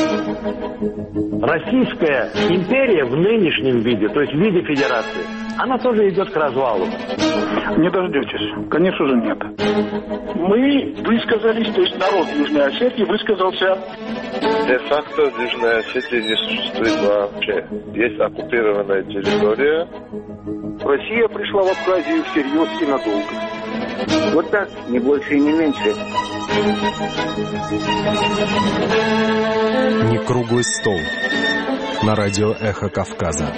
S15: Российская империя в нынешнем виде, то есть в виде федерации, она тоже идет к развалу.
S16: Не дождетесь. Конечно же, нет. Мы высказались, то есть народ Южной Осетии высказался.
S17: Де-факто Южная Осетия не существует вообще. Есть оккупированная территория.
S15: Россия пришла в Абхазию всерьез и надолго.
S18: Вот так, не больше и не меньше.
S19: Не круглый стол. На радио «Эхо Кавказа».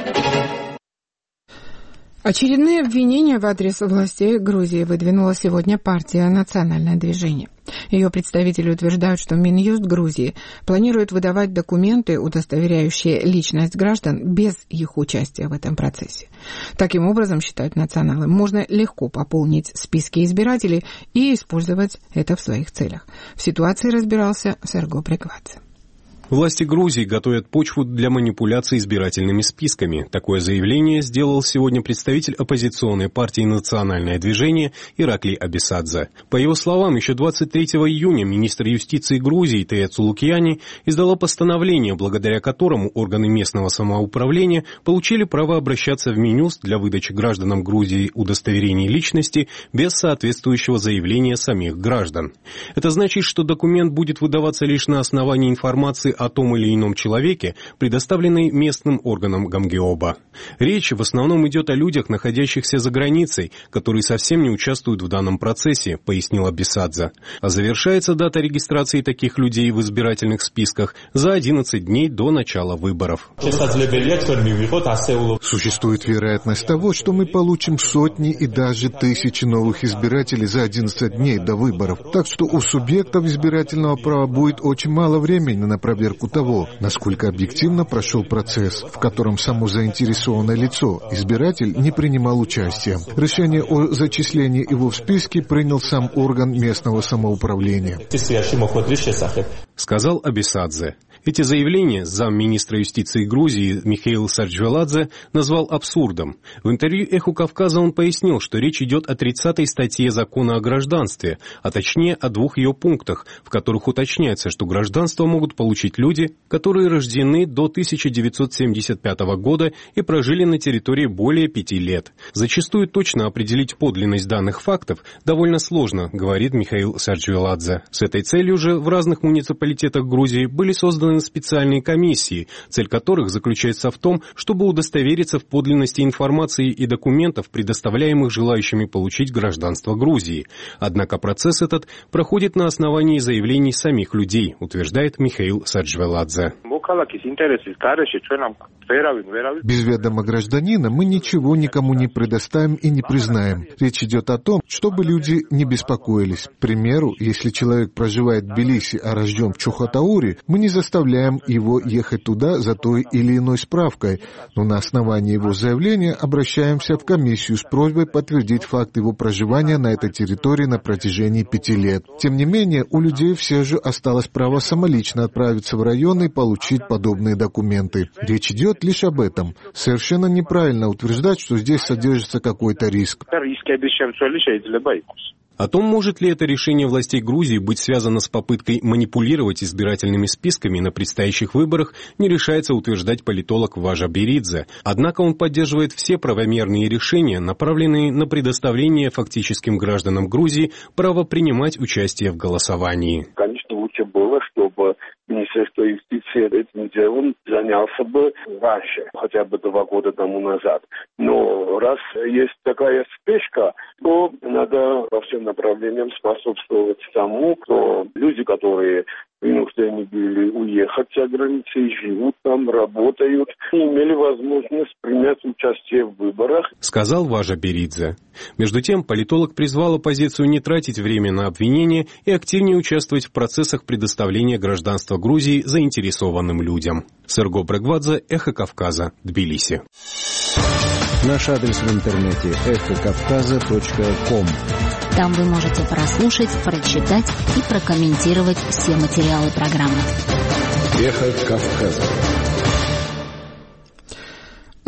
S1: Очередные обвинения в адрес властей Грузии выдвинула сегодня партия «Национальное движение». Ее представители утверждают, что Минюст Грузии планирует выдавать документы, удостоверяющие личность граждан, без их участия в этом процессе. Таким образом, считают националы, можно легко пополнить списки избирателей и использовать это в своих целях. В ситуации разбирался Серго Бреквадзе.
S19: Власти Грузии готовят почву для манипуляций избирательными списками. Такое заявление сделал сегодня представитель оппозиционной партии «Национальное движение» Ираклий Абисадзе. По его словам, еще двадцать третьего июня министр юстиции Грузии Тея Цулукьяни издала постановление, благодаря которому органы местного самоуправления получили право обращаться в Минюст для выдачи гражданам Грузии удостоверений личности без соответствующего заявления самих граждан. Это значит, что документ будет выдаваться лишь на основании информации о том или ином человеке, предоставленной местным органам Гамгеоба. Речь в основном идет о людях, находящихся за границей, которые совсем не участвуют в данном процессе, пояснил Абисадзе. А завершается дата регистрации таких людей в избирательных списках за одиннадцать дней до начала выборов.
S4: Существует вероятность того, что мы получим сотни и даже тысячи новых избирателей за одиннадцать дней до выборов. Так что у субъектов избирательного права будет очень мало времени на проверку того, насколько объективно прошел процесс, в котором само заинтересованное лицо, избиратель, не принимал участия. Решение о зачислении его в списке принял сам орган местного самоуправления,
S19: сказал Абисадзе. Эти заявления замминистра юстиции Грузии Михаил Сарджвеладзе назвал абсурдом. В интервью «Эху Кавказа» он пояснил, что речь идет о тридцатой статье закона о гражданстве, а точнее о двух ее пунктах, в которых уточняется, что гражданство могут получить люди, которые рождены до тысяча девятьсот семьдесят пятого года и прожили на территории более пяти лет. Зачастую точно определить подлинность данных фактов довольно сложно, говорит Михаил Сарджвеладзе. С этой целью же в разных муниципалитетах Грузии были созданы специальные комиссии, цель которых заключается в том, чтобы удостовериться в подлинности информации и документов, предоставляемых желающими получить гражданство Грузии. Однако процесс этот проходит на основании заявлений самих людей, утверждает Михаил Сарджвеладзе.
S4: Без ведома гражданина мы ничего никому не предоставим и не признаем. Речь идет о том, чтобы люди не беспокоились. К примеру, если человек проживает в Тбилиси, а рожден в Чухотауре, мы не заставляем его ехать туда за той или иной справкой, но на основании его заявления обращаемся в комиссию с просьбой подтвердить факт его проживания на этой территории на протяжении пяти лет. Тем не менее, у людей все же осталось право самолично отправиться в район и получить подобные документы. Речь идет лишь об этом. Совершенно неправильно утверждать, что здесь содержится какой-то риск.
S19: О том, может ли это решение властей Грузии быть связано с попыткой манипулировать избирательными списками на предстоящих выборах, не решается утверждать политолог Важа Беридзе. Однако он поддерживает все правомерные решения, направленные на предоставление фактическим гражданам Грузии права принимать участие в голосовании.
S16: Конечно, лучше было, чтобы Министерство юстиции этим делом занялся бы раньше, хотя бы два года тому назад. Но раз есть такая спешка, то надо по всем направлениям способствовать тому, что люди, которые вынуждены были уехать за границей, живут там, работают, и имели возможность принять участие в выборах,
S19: сказал Важа Беридзе. Между тем, политолог призвал оппозицию не тратить время на обвинения и активнее участвовать в процессах предоставления гражданства Грузии заинтересованным людям. Серго Бреквадзе, Эхо Кавказа, Тбилиси.
S11: Наш адрес в интернете эхо кавказа точка ком.
S3: Там вы можете прослушать, прочитать и прокомментировать все материалы программы.
S8: Эхо Кавказа.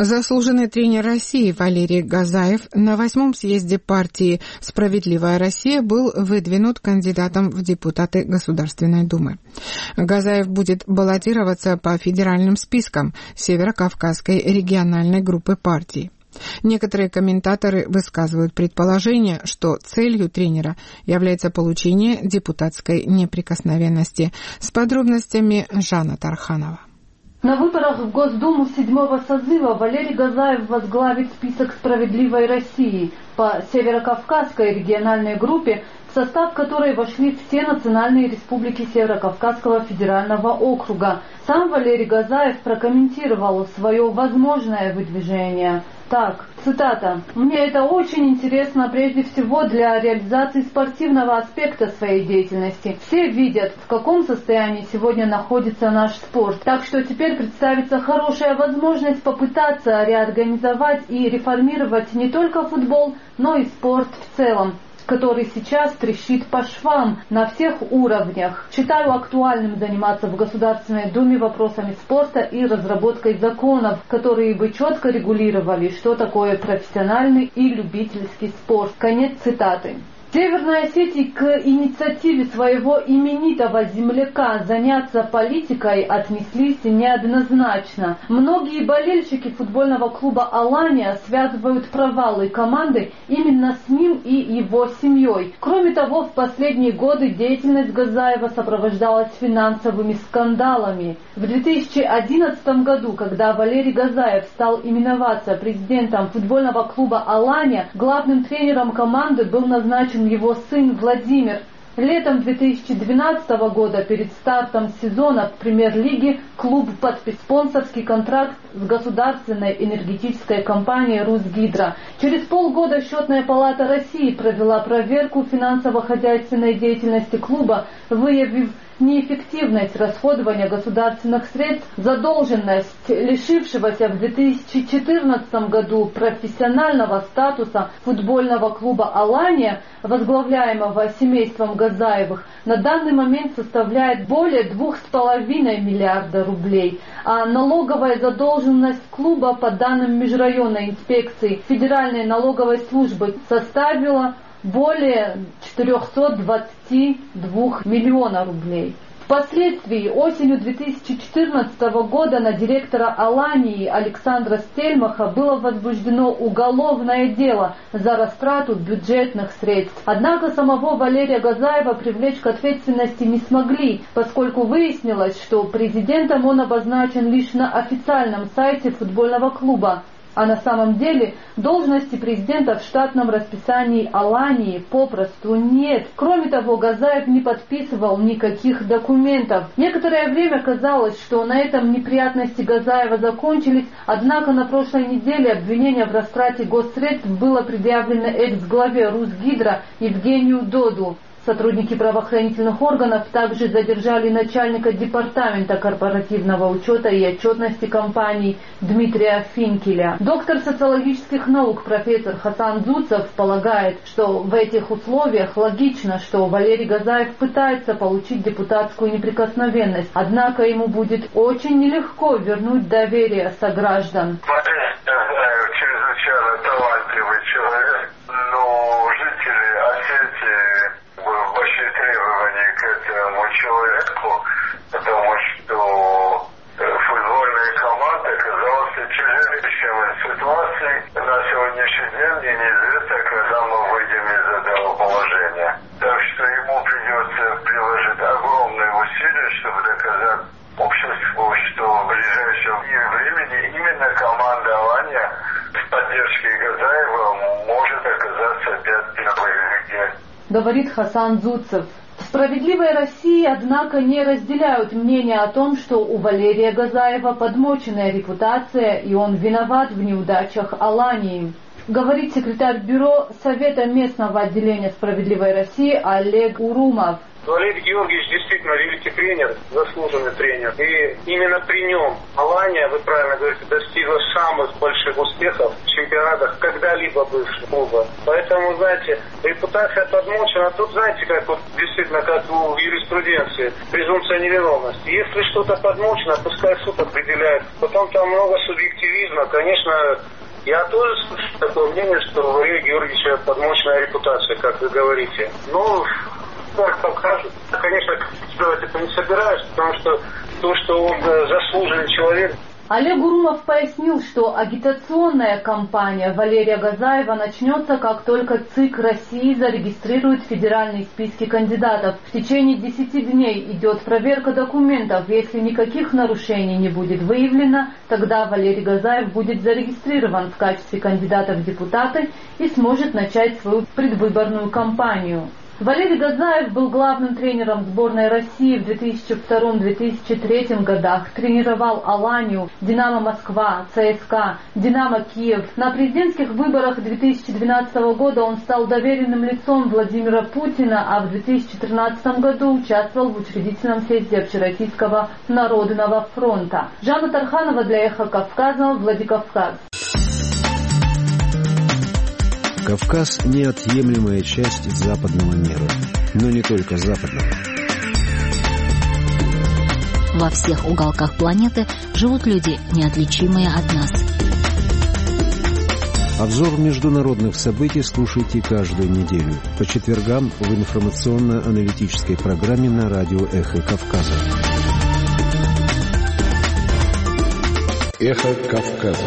S1: Заслуженный тренер России Валерий Газаев на восьмом съезде партии «Справедливая Россия» был выдвинут кандидатом в депутаты Государственной Думы. Газаев будет баллотироваться по федеральным спискам Северо-Кавказской региональной группы партии. Некоторые комментаторы высказывают предположение, что целью тренера является получение депутатской неприкосновенности. С подробностями Жанна Тарханова.
S20: На выборах в Госдуму седьмого созыва Валерий Газаев возглавит список «Справедливой России» по Северо-Кавказской региональной группе, в состав которой вошли все национальные республики Северо-Кавказского федерального округа. Сам Валерий Газаев прокомментировал свое возможное выдвижение так, цитата: «Мне это очень интересно прежде всего для реализации спортивного аспекта своей деятельности. Все видят, в каком состоянии сегодня находится наш спорт. Так что теперь представится хорошая возможность попытаться реорганизовать и реформировать не только футбол, но и спорт в целом, который сейчас трещит по швам на всех уровнях. Считаю актуальным заниматься в Государственной Думе вопросами спорта и разработкой законов, которые бы четко регулировали, что такое профессиональный и любительский спорт». Конец цитаты. В Северной Осетии к инициативе своего именитого земляка заняться политикой отнеслись неоднозначно. Многие болельщики футбольного клуба «Алания» связывают провалы команды именно с ним и его семьей. Кроме того, в последние годы деятельность Газаева сопровождалась финансовыми скандалами. В две тысячи одиннадцатом году, когда Валерий Газаев стал именоваться президентом футбольного клуба «Алания», главным тренером команды был назначен его сын Владимир. Летом две тысячи двенадцатого года перед стартом сезона в премьер-лиге клуб подписал спонсорский контракт с государственной энергетической компанией «Русгидро». Через полгода Счетная палата России провела проверку финансово-хозяйственной деятельности клуба, выявив неэффективность расходования государственных средств, задолженность лишившегося в две тысячи четырнадцатом году профессионального статуса футбольного клуба «Алания», возглавляемого семейством Газаевых, на данный момент составляет более двух с половиной миллиарда рублей, а налоговая задолженность клуба по данным межрайонной инспекции Федеральной налоговой службы составила более четыреста двадцать два миллиона рублей. Впоследствии осенью две тысячи четырнадцатого года на директора «Алании» Александра Стельмаха было возбуждено уголовное дело за растрату бюджетных средств. Однако самого Валерия Газаева привлечь к ответственности не смогли, поскольку выяснилось, что президентом он обозначен лишь на официальном сайте футбольного клуба. А на самом деле должности президента в штатном расписании «Алании» попросту нет. Кроме того, Газаев не подписывал никаких документов. Некоторое время казалось, что на этом неприятности Газаева закончились, однако на прошлой неделе обвинение в растрате госсредств было предъявлено экс-главе «Русгидро» Евгению Доду. Сотрудники правоохранительных органов также задержали начальника департамента корпоративного учета и отчетности компании Дмитрия Финкеля. Доктор социологических наук профессор Хасан Зуцев полагает, что в этих условиях логично, что Валерий Газаев пытается получить депутатскую неприкосновенность, однако ему будет очень нелегко вернуть доверие сограждан.
S21: Валерий Газаев чрезвычайно талантливый человек, но жители Осетии большие требования к этому человеку, потому что футбольная команда оказалась в тяжелейшей ситуации. На сегодняшний день мне неизвестно, когда мы выйдем из этого положения. Так что ему придется приложить огромные усилия, чтобы доказать обществу, что в ближайшем времени именно команда «Алания» с поддержкой Газаева может оказаться опять в первой лиге.
S20: Говорит Хасан Зуцев. В «Справедливой России», однако, не разделяют мнение о том, что у Валерия Газаева подмоченная репутация и он виноват в неудачах Алании. Говорит секретарь бюро Совета местного отделения «Справедливой России» Олег Урумов.
S7: Валерий Георгиевич действительно великий тренер, заслуженный тренер. И именно при нем Алания, вы правильно говорите, достигла самых больших успехов в чемпионатах когда-либо бывших клуба. Поэтому, знаете, репутация подмочена. Тут, знаете, как вот действительно, как в юриспруденции, презумпция невиновности. Если что-то подмочено, пускай суд определяет. Потом там много субъективизма. Конечно, я тоже слышу такое мнение, что у Валерия Георгиевича подмоченная репутация, как вы говорите. Ну, как покажут. Конечно, сделать это не собираюсь, потому что то, что он заслуженный человек.
S20: Олег Урумов пояснил, что агитационная кампания Валерия Газаева начнется, как только ЦИК России зарегистрирует федеральные списки кандидатов. В течение десяти дней идет проверка документов. Если никаких нарушений не будет выявлено, тогда Валерий Газаев будет зарегистрирован в качестве кандидата в депутаты и сможет начать свою предвыборную кампанию. Валерий Газаев был главным тренером сборной России в две тысячи втором — две тысячи третьем годах. Тренировал Аланию, Динамо Москва, ЦСКА, Динамо Киев. На президентских выборах две тысячи двенадцатого года он стал доверенным лицом Владимира Путина, а в две тысячи тринадцатом году участвовал в учредительном съезде Общероссийского народного фронта. Жанна Тарханова для Эхо Кавказа, Владикавказ.
S11: Кавказ – неотъемлемая часть западного мира, но не только западного.
S3: Во всех уголках планеты живут люди, неотличимые от нас.
S11: Обзор международных событий слушайте каждую неделю по четвергам в информационно-аналитической программе на радио «Эхо Кавказа».
S8: «Эхо Кавказа».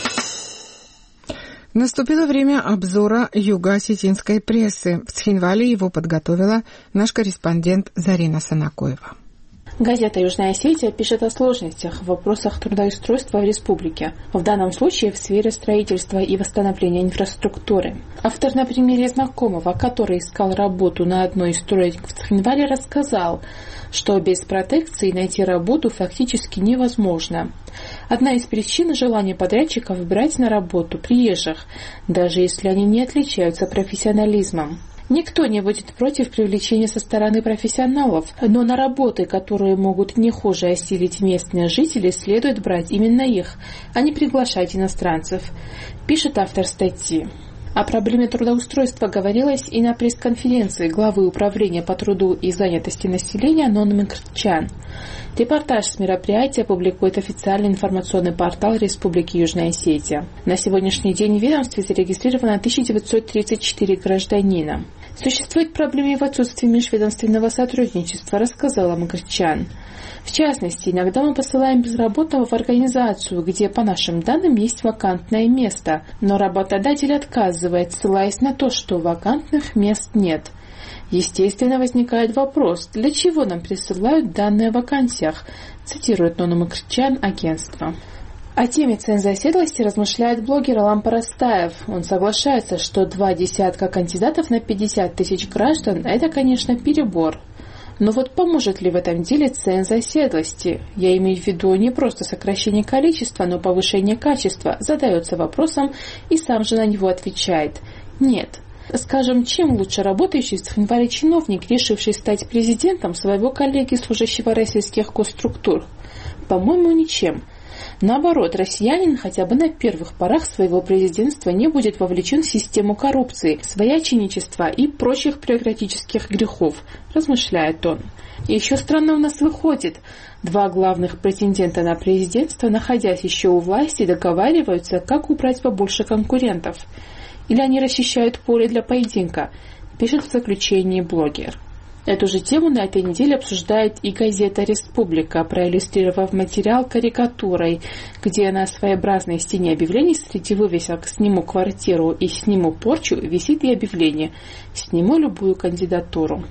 S1: Наступило время обзора юго-осетинской прессы. В Цхинвале его подготовила наш корреспондент Зарина Санакоева.
S22: Газета «Южная Осетия» пишет о сложностях в вопросах трудоустройства в республике, в данном случае в сфере строительства и восстановления инфраструктуры. Автор на примере знакомого, который искал работу на одной из строек в Цхинвале, рассказал, что без протекции найти работу фактически невозможно. Одна из причин – желание подрядчиков брать на работу приезжих, даже если они не отличаются профессионализмом. Никто не будет против привлечения со стороны профессионалов, но на работы, которые могут не хуже осилить местные жители, следует брать именно их, а не приглашать иностранцев, пишет автор статьи. О проблеме трудоустройства говорилось и на пресс-конференции главы Управления по труду и занятости населения Нонны Мкртчян. Репортаж с мероприятия публикует официальный информационный портал Республики Южная Осетия. На сегодняшний день в ведомстве зарегистрировано тысяча девятьсот тридцать четыре гражданина. Существует проблема в отсутствии межведомственного сотрудничества, рассказала Мкртчян. В частности, иногда мы посылаем безработного в организацию, где, по нашим данным, есть вакантное место, но работодатель отказывает, ссылаясь на то, что вакантных мест нет. Естественно, возникает вопрос, для чего нам присылают данные о вакансиях, цитирует Нонна Мкртчян агентство. О теме ценза оседлости размышляет блогер Алам Парастаев. Он соглашается, что два десятка кандидатов на пятьдесят тысяч граждан – это, конечно, перебор. Но вот поможет ли в этом деле ценз оседлости? Я имею в виду не просто сокращение количества, но повышение качества. Задается вопросом и сам же на него отвечает. Нет. Скажем, чем лучше работающий в Цхинвале чиновник, решивший стать президентом своего коллеги, служащего российских госструктур? По-моему, ничем. Наоборот, россиянин хотя бы на первых порах своего президентства не будет вовлечен в систему коррупции, свояченичества и прочих бюрократических грехов, размышляет он. И еще странно у нас выходит. Два главных претендента на президентство, находясь еще у власти, договариваются, как убрать побольше конкурентов. Или они расчищают поле для поединка, пишет в заключении блогер. Эту же тему на этой неделе обсуждает и газета «Республика», проиллюстрировав материал карикатурой, где на своеобразной стене объявлений среди вывесок «Сниму квартиру» и «Сниму порчу» висит и объявление «Сниму любую кандидатуру».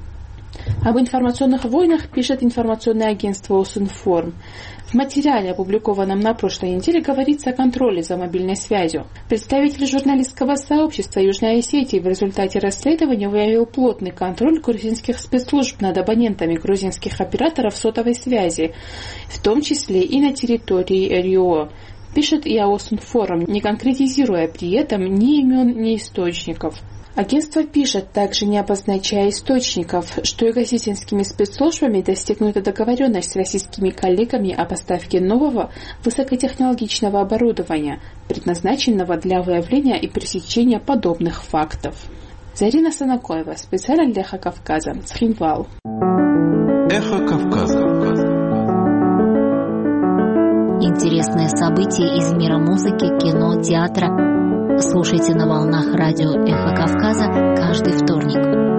S22: Об информационных войнах пишет информационное агентство «Осинформ». В материале, опубликованном на прошлой неделе, говорится о контроле за мобильной связью. Представитель журналистского сообщества Южной Осетии в результате расследования выявил плотный контроль грузинских спецслужб над абонентами грузинских операторов сотовой связи, в том числе и на территории РИО, пишет и Осинформ, не конкретизируя при этом ни имен, ни источников. Агентство пишет, также не обозначая источников, что юго-осетинскими спецслужбами достигнута договоренность с российскими коллегами о поставке нового высокотехнологичного оборудования, предназначенного для выявления и пресечения подобных фактов. Зарина Санакоева, специально для «Эхо Кавказа», Цхинвал.
S8: Эхо Кавказа.
S3: Интересные события из мира музыки, кино, театра. Слушайте на волнах радио «Эхо Кавказа» каждый вторник.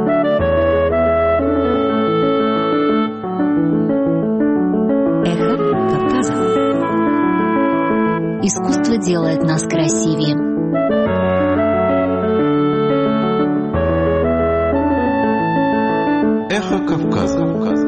S3: Эхо Кавказа. Искусство делает нас красивее.
S8: Эхо Кавказа.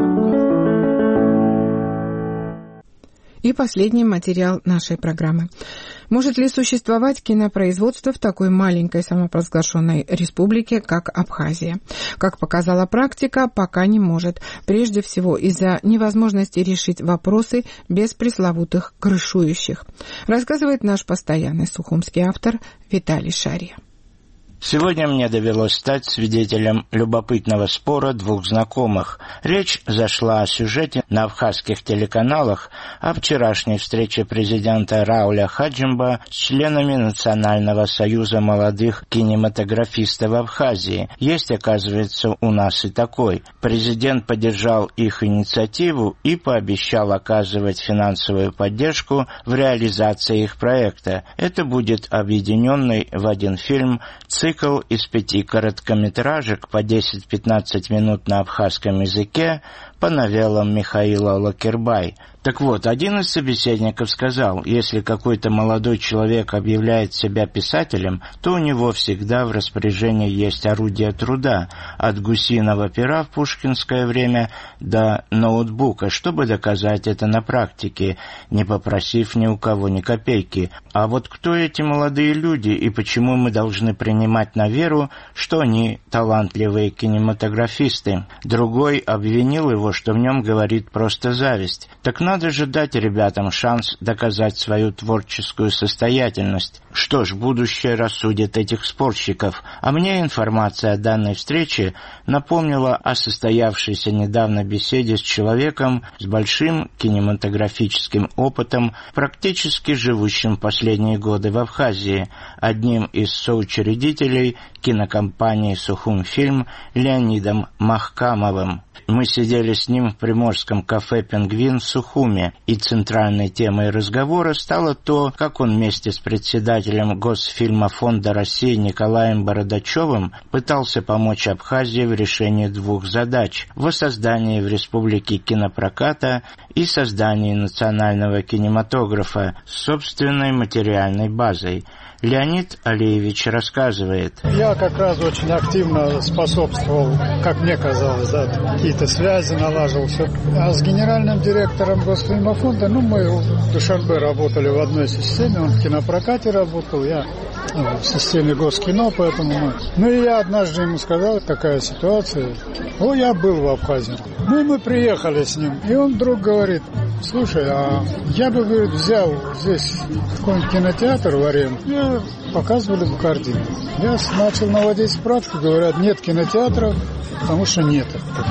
S1: И последний материал нашей программы. Может ли существовать кинопроизводство в такой маленькой самопровозглашенной республике, как Абхазия? Как показала практика, пока не может. Прежде всего из-за невозможности решить вопросы без пресловутых крышующих. Рассказывает наш постоянный сухумский автор Виталий Шарья.
S6: Сегодня мне довелось стать свидетелем любопытного спора двух знакомых. Речь зашла о сюжете на абхазских телеканалах о вчерашней встрече президента Рауля Хаджимба с членами Национального союза молодых кинематографистов Абхазии. Есть, оказывается, у нас и такой. Президент поддержал их инициативу и пообещал оказывать финансовую поддержку в реализации их проекта. Это будет объединенный в один фильм цикл из пяти короткометражек по десять-пятнадцать минут на абхазском языке по новеллам Михаила Лакербай. Так вот, один из собеседников сказал, если какой-то молодой человек объявляет себя писателем, то у него всегда в распоряжении есть орудие труда, от гусиного пера в пушкинское время до ноутбука, чтобы доказать это на практике, не попросив ни у кого ни копейки. А вот кто эти молодые люди и почему мы должны принимать на веру, что они талантливые кинематографисты? Другой обвинил его, что в нем говорит просто зависть. Так надо же дать ребятам шанс доказать свою творческую состоятельность. Что ж, будущее рассудит этих спорщиков. А мне информация о данной встрече напомнила о состоявшейся недавно беседе с человеком с большим кинематографическим опытом, практически живущим последние годы в Абхазии, одним из соучредителей кинокомпании «Сухумфильм» Леонидом Махкамовым. Мы сидели с ним в приморском кафе «Пингвин» в Сухуме, и центральной темой разговора стало то, как он вместе с председателем Госфильмофонда России Николаем Бородачевым пытался помочь Абхазии в решении двух задач – воссоздании в республике кинопроката и создании национального кинематографа с собственной материальной базой. Леонид Алиевич рассказывает.
S10: Я как раз очень активно способствовал, как мне казалось, да, какие-то связи налаживал все. А с генеральным директором Госфильмофонда, ну, мы в Душанбе работали в одной системе, он в кинопрокате работал, я ну, в системе Госкино, поэтому мы... Ну, и я однажды ему сказал, такая ситуация. О, я был в Абхазии. Ну, и мы приехали с ним, и он вдруг говорит, слушай, а я бы, говорит, взял здесь какой-нибудь кинотеатр в аренду, показывали бы картину. Я начал наводить справки, говорят, нет кинотеатров, потому что нет.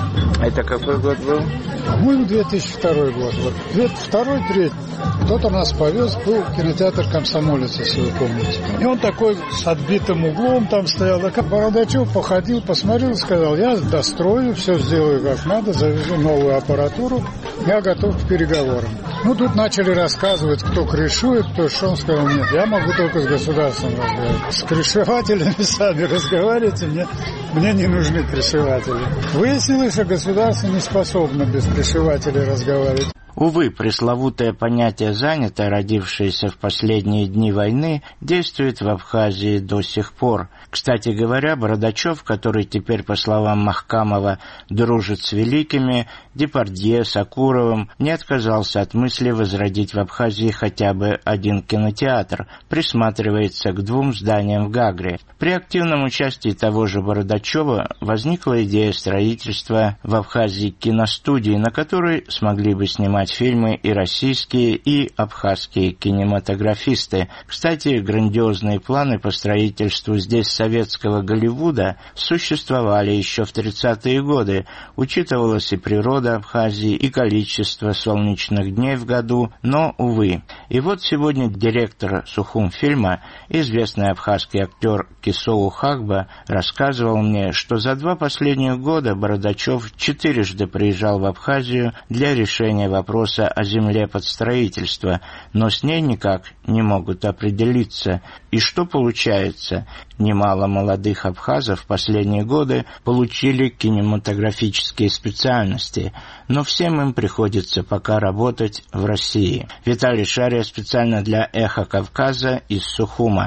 S6: Это какой год был?
S10: По-моему, две тысячи второй год. Вот. Второй, третий. Кто-то нас повез, был кинотеатр «Комсомолец», если вы помните. И он такой с отбитым углом там стоял. Так Бородачев походил, посмотрел, сказал, я дострою, все сделаю как надо, завезу новую аппаратуру, я готов к переговорам. Ну, тут начали рассказывать, кто крышует, кто что. Он сказал, нет, я могу только с государством разговаривать. С крышевателями сами разговаривайте, мне, мне не нужны крышеватели. Выяснилось, что государство не способно без крышевателей разговаривать.
S6: Увы, пресловутое понятие «занято», родившееся в последние дни войны, действует в Абхазии до сих пор. Кстати говоря, Бородачев, который теперь, по словам Махкамова, дружит с великими, Депардье, Сакуровым, не отказался от мысли возродить в Абхазии хотя бы один кинотеатр, присматривается к двум зданиям в Гагре. При активном участии того же Бородачева возникла идея строительства в Абхазии киностудии, на которой смогли бы снимать снимать фильмы и российские, и абхазские кинематографисты. Кстати, грандиозные планы по строительству здесь советского Голливуда существовали еще в тридцатые годы. Учитывалась и природа Абхазии, и количество солнечных дней в году, но, увы. И вот сегодня директор Сухумфильма, известный абхазский актер Кисоу Хагба, рассказывал мне, что за два последних года Бородачев четырежды приезжал в Абхазию для решения вопроса о земле под строительство, но с ней никак не могут определиться. И что получается? Немало молодых абхазов в последние годы получили кинематографические специальности, но всем им приходится пока работать в России. Виталий Шария специально для «Эхо Кавказа» из Сухума.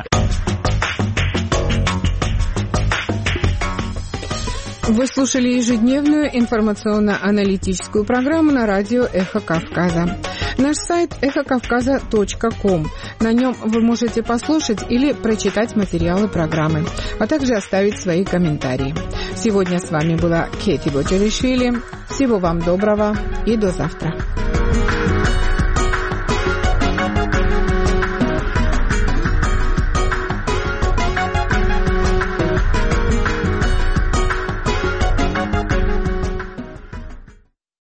S1: Вы слушали ежедневную информационно-аналитическую программу на радио «Эхо Кавказа». Наш сайт эхо кавказа точка ком. На нем вы можете послушать или прочитать материалы программы, а также оставить свои комментарии. Сегодня с вами была Кети Боджелишвили. Всего вам доброго и до завтра.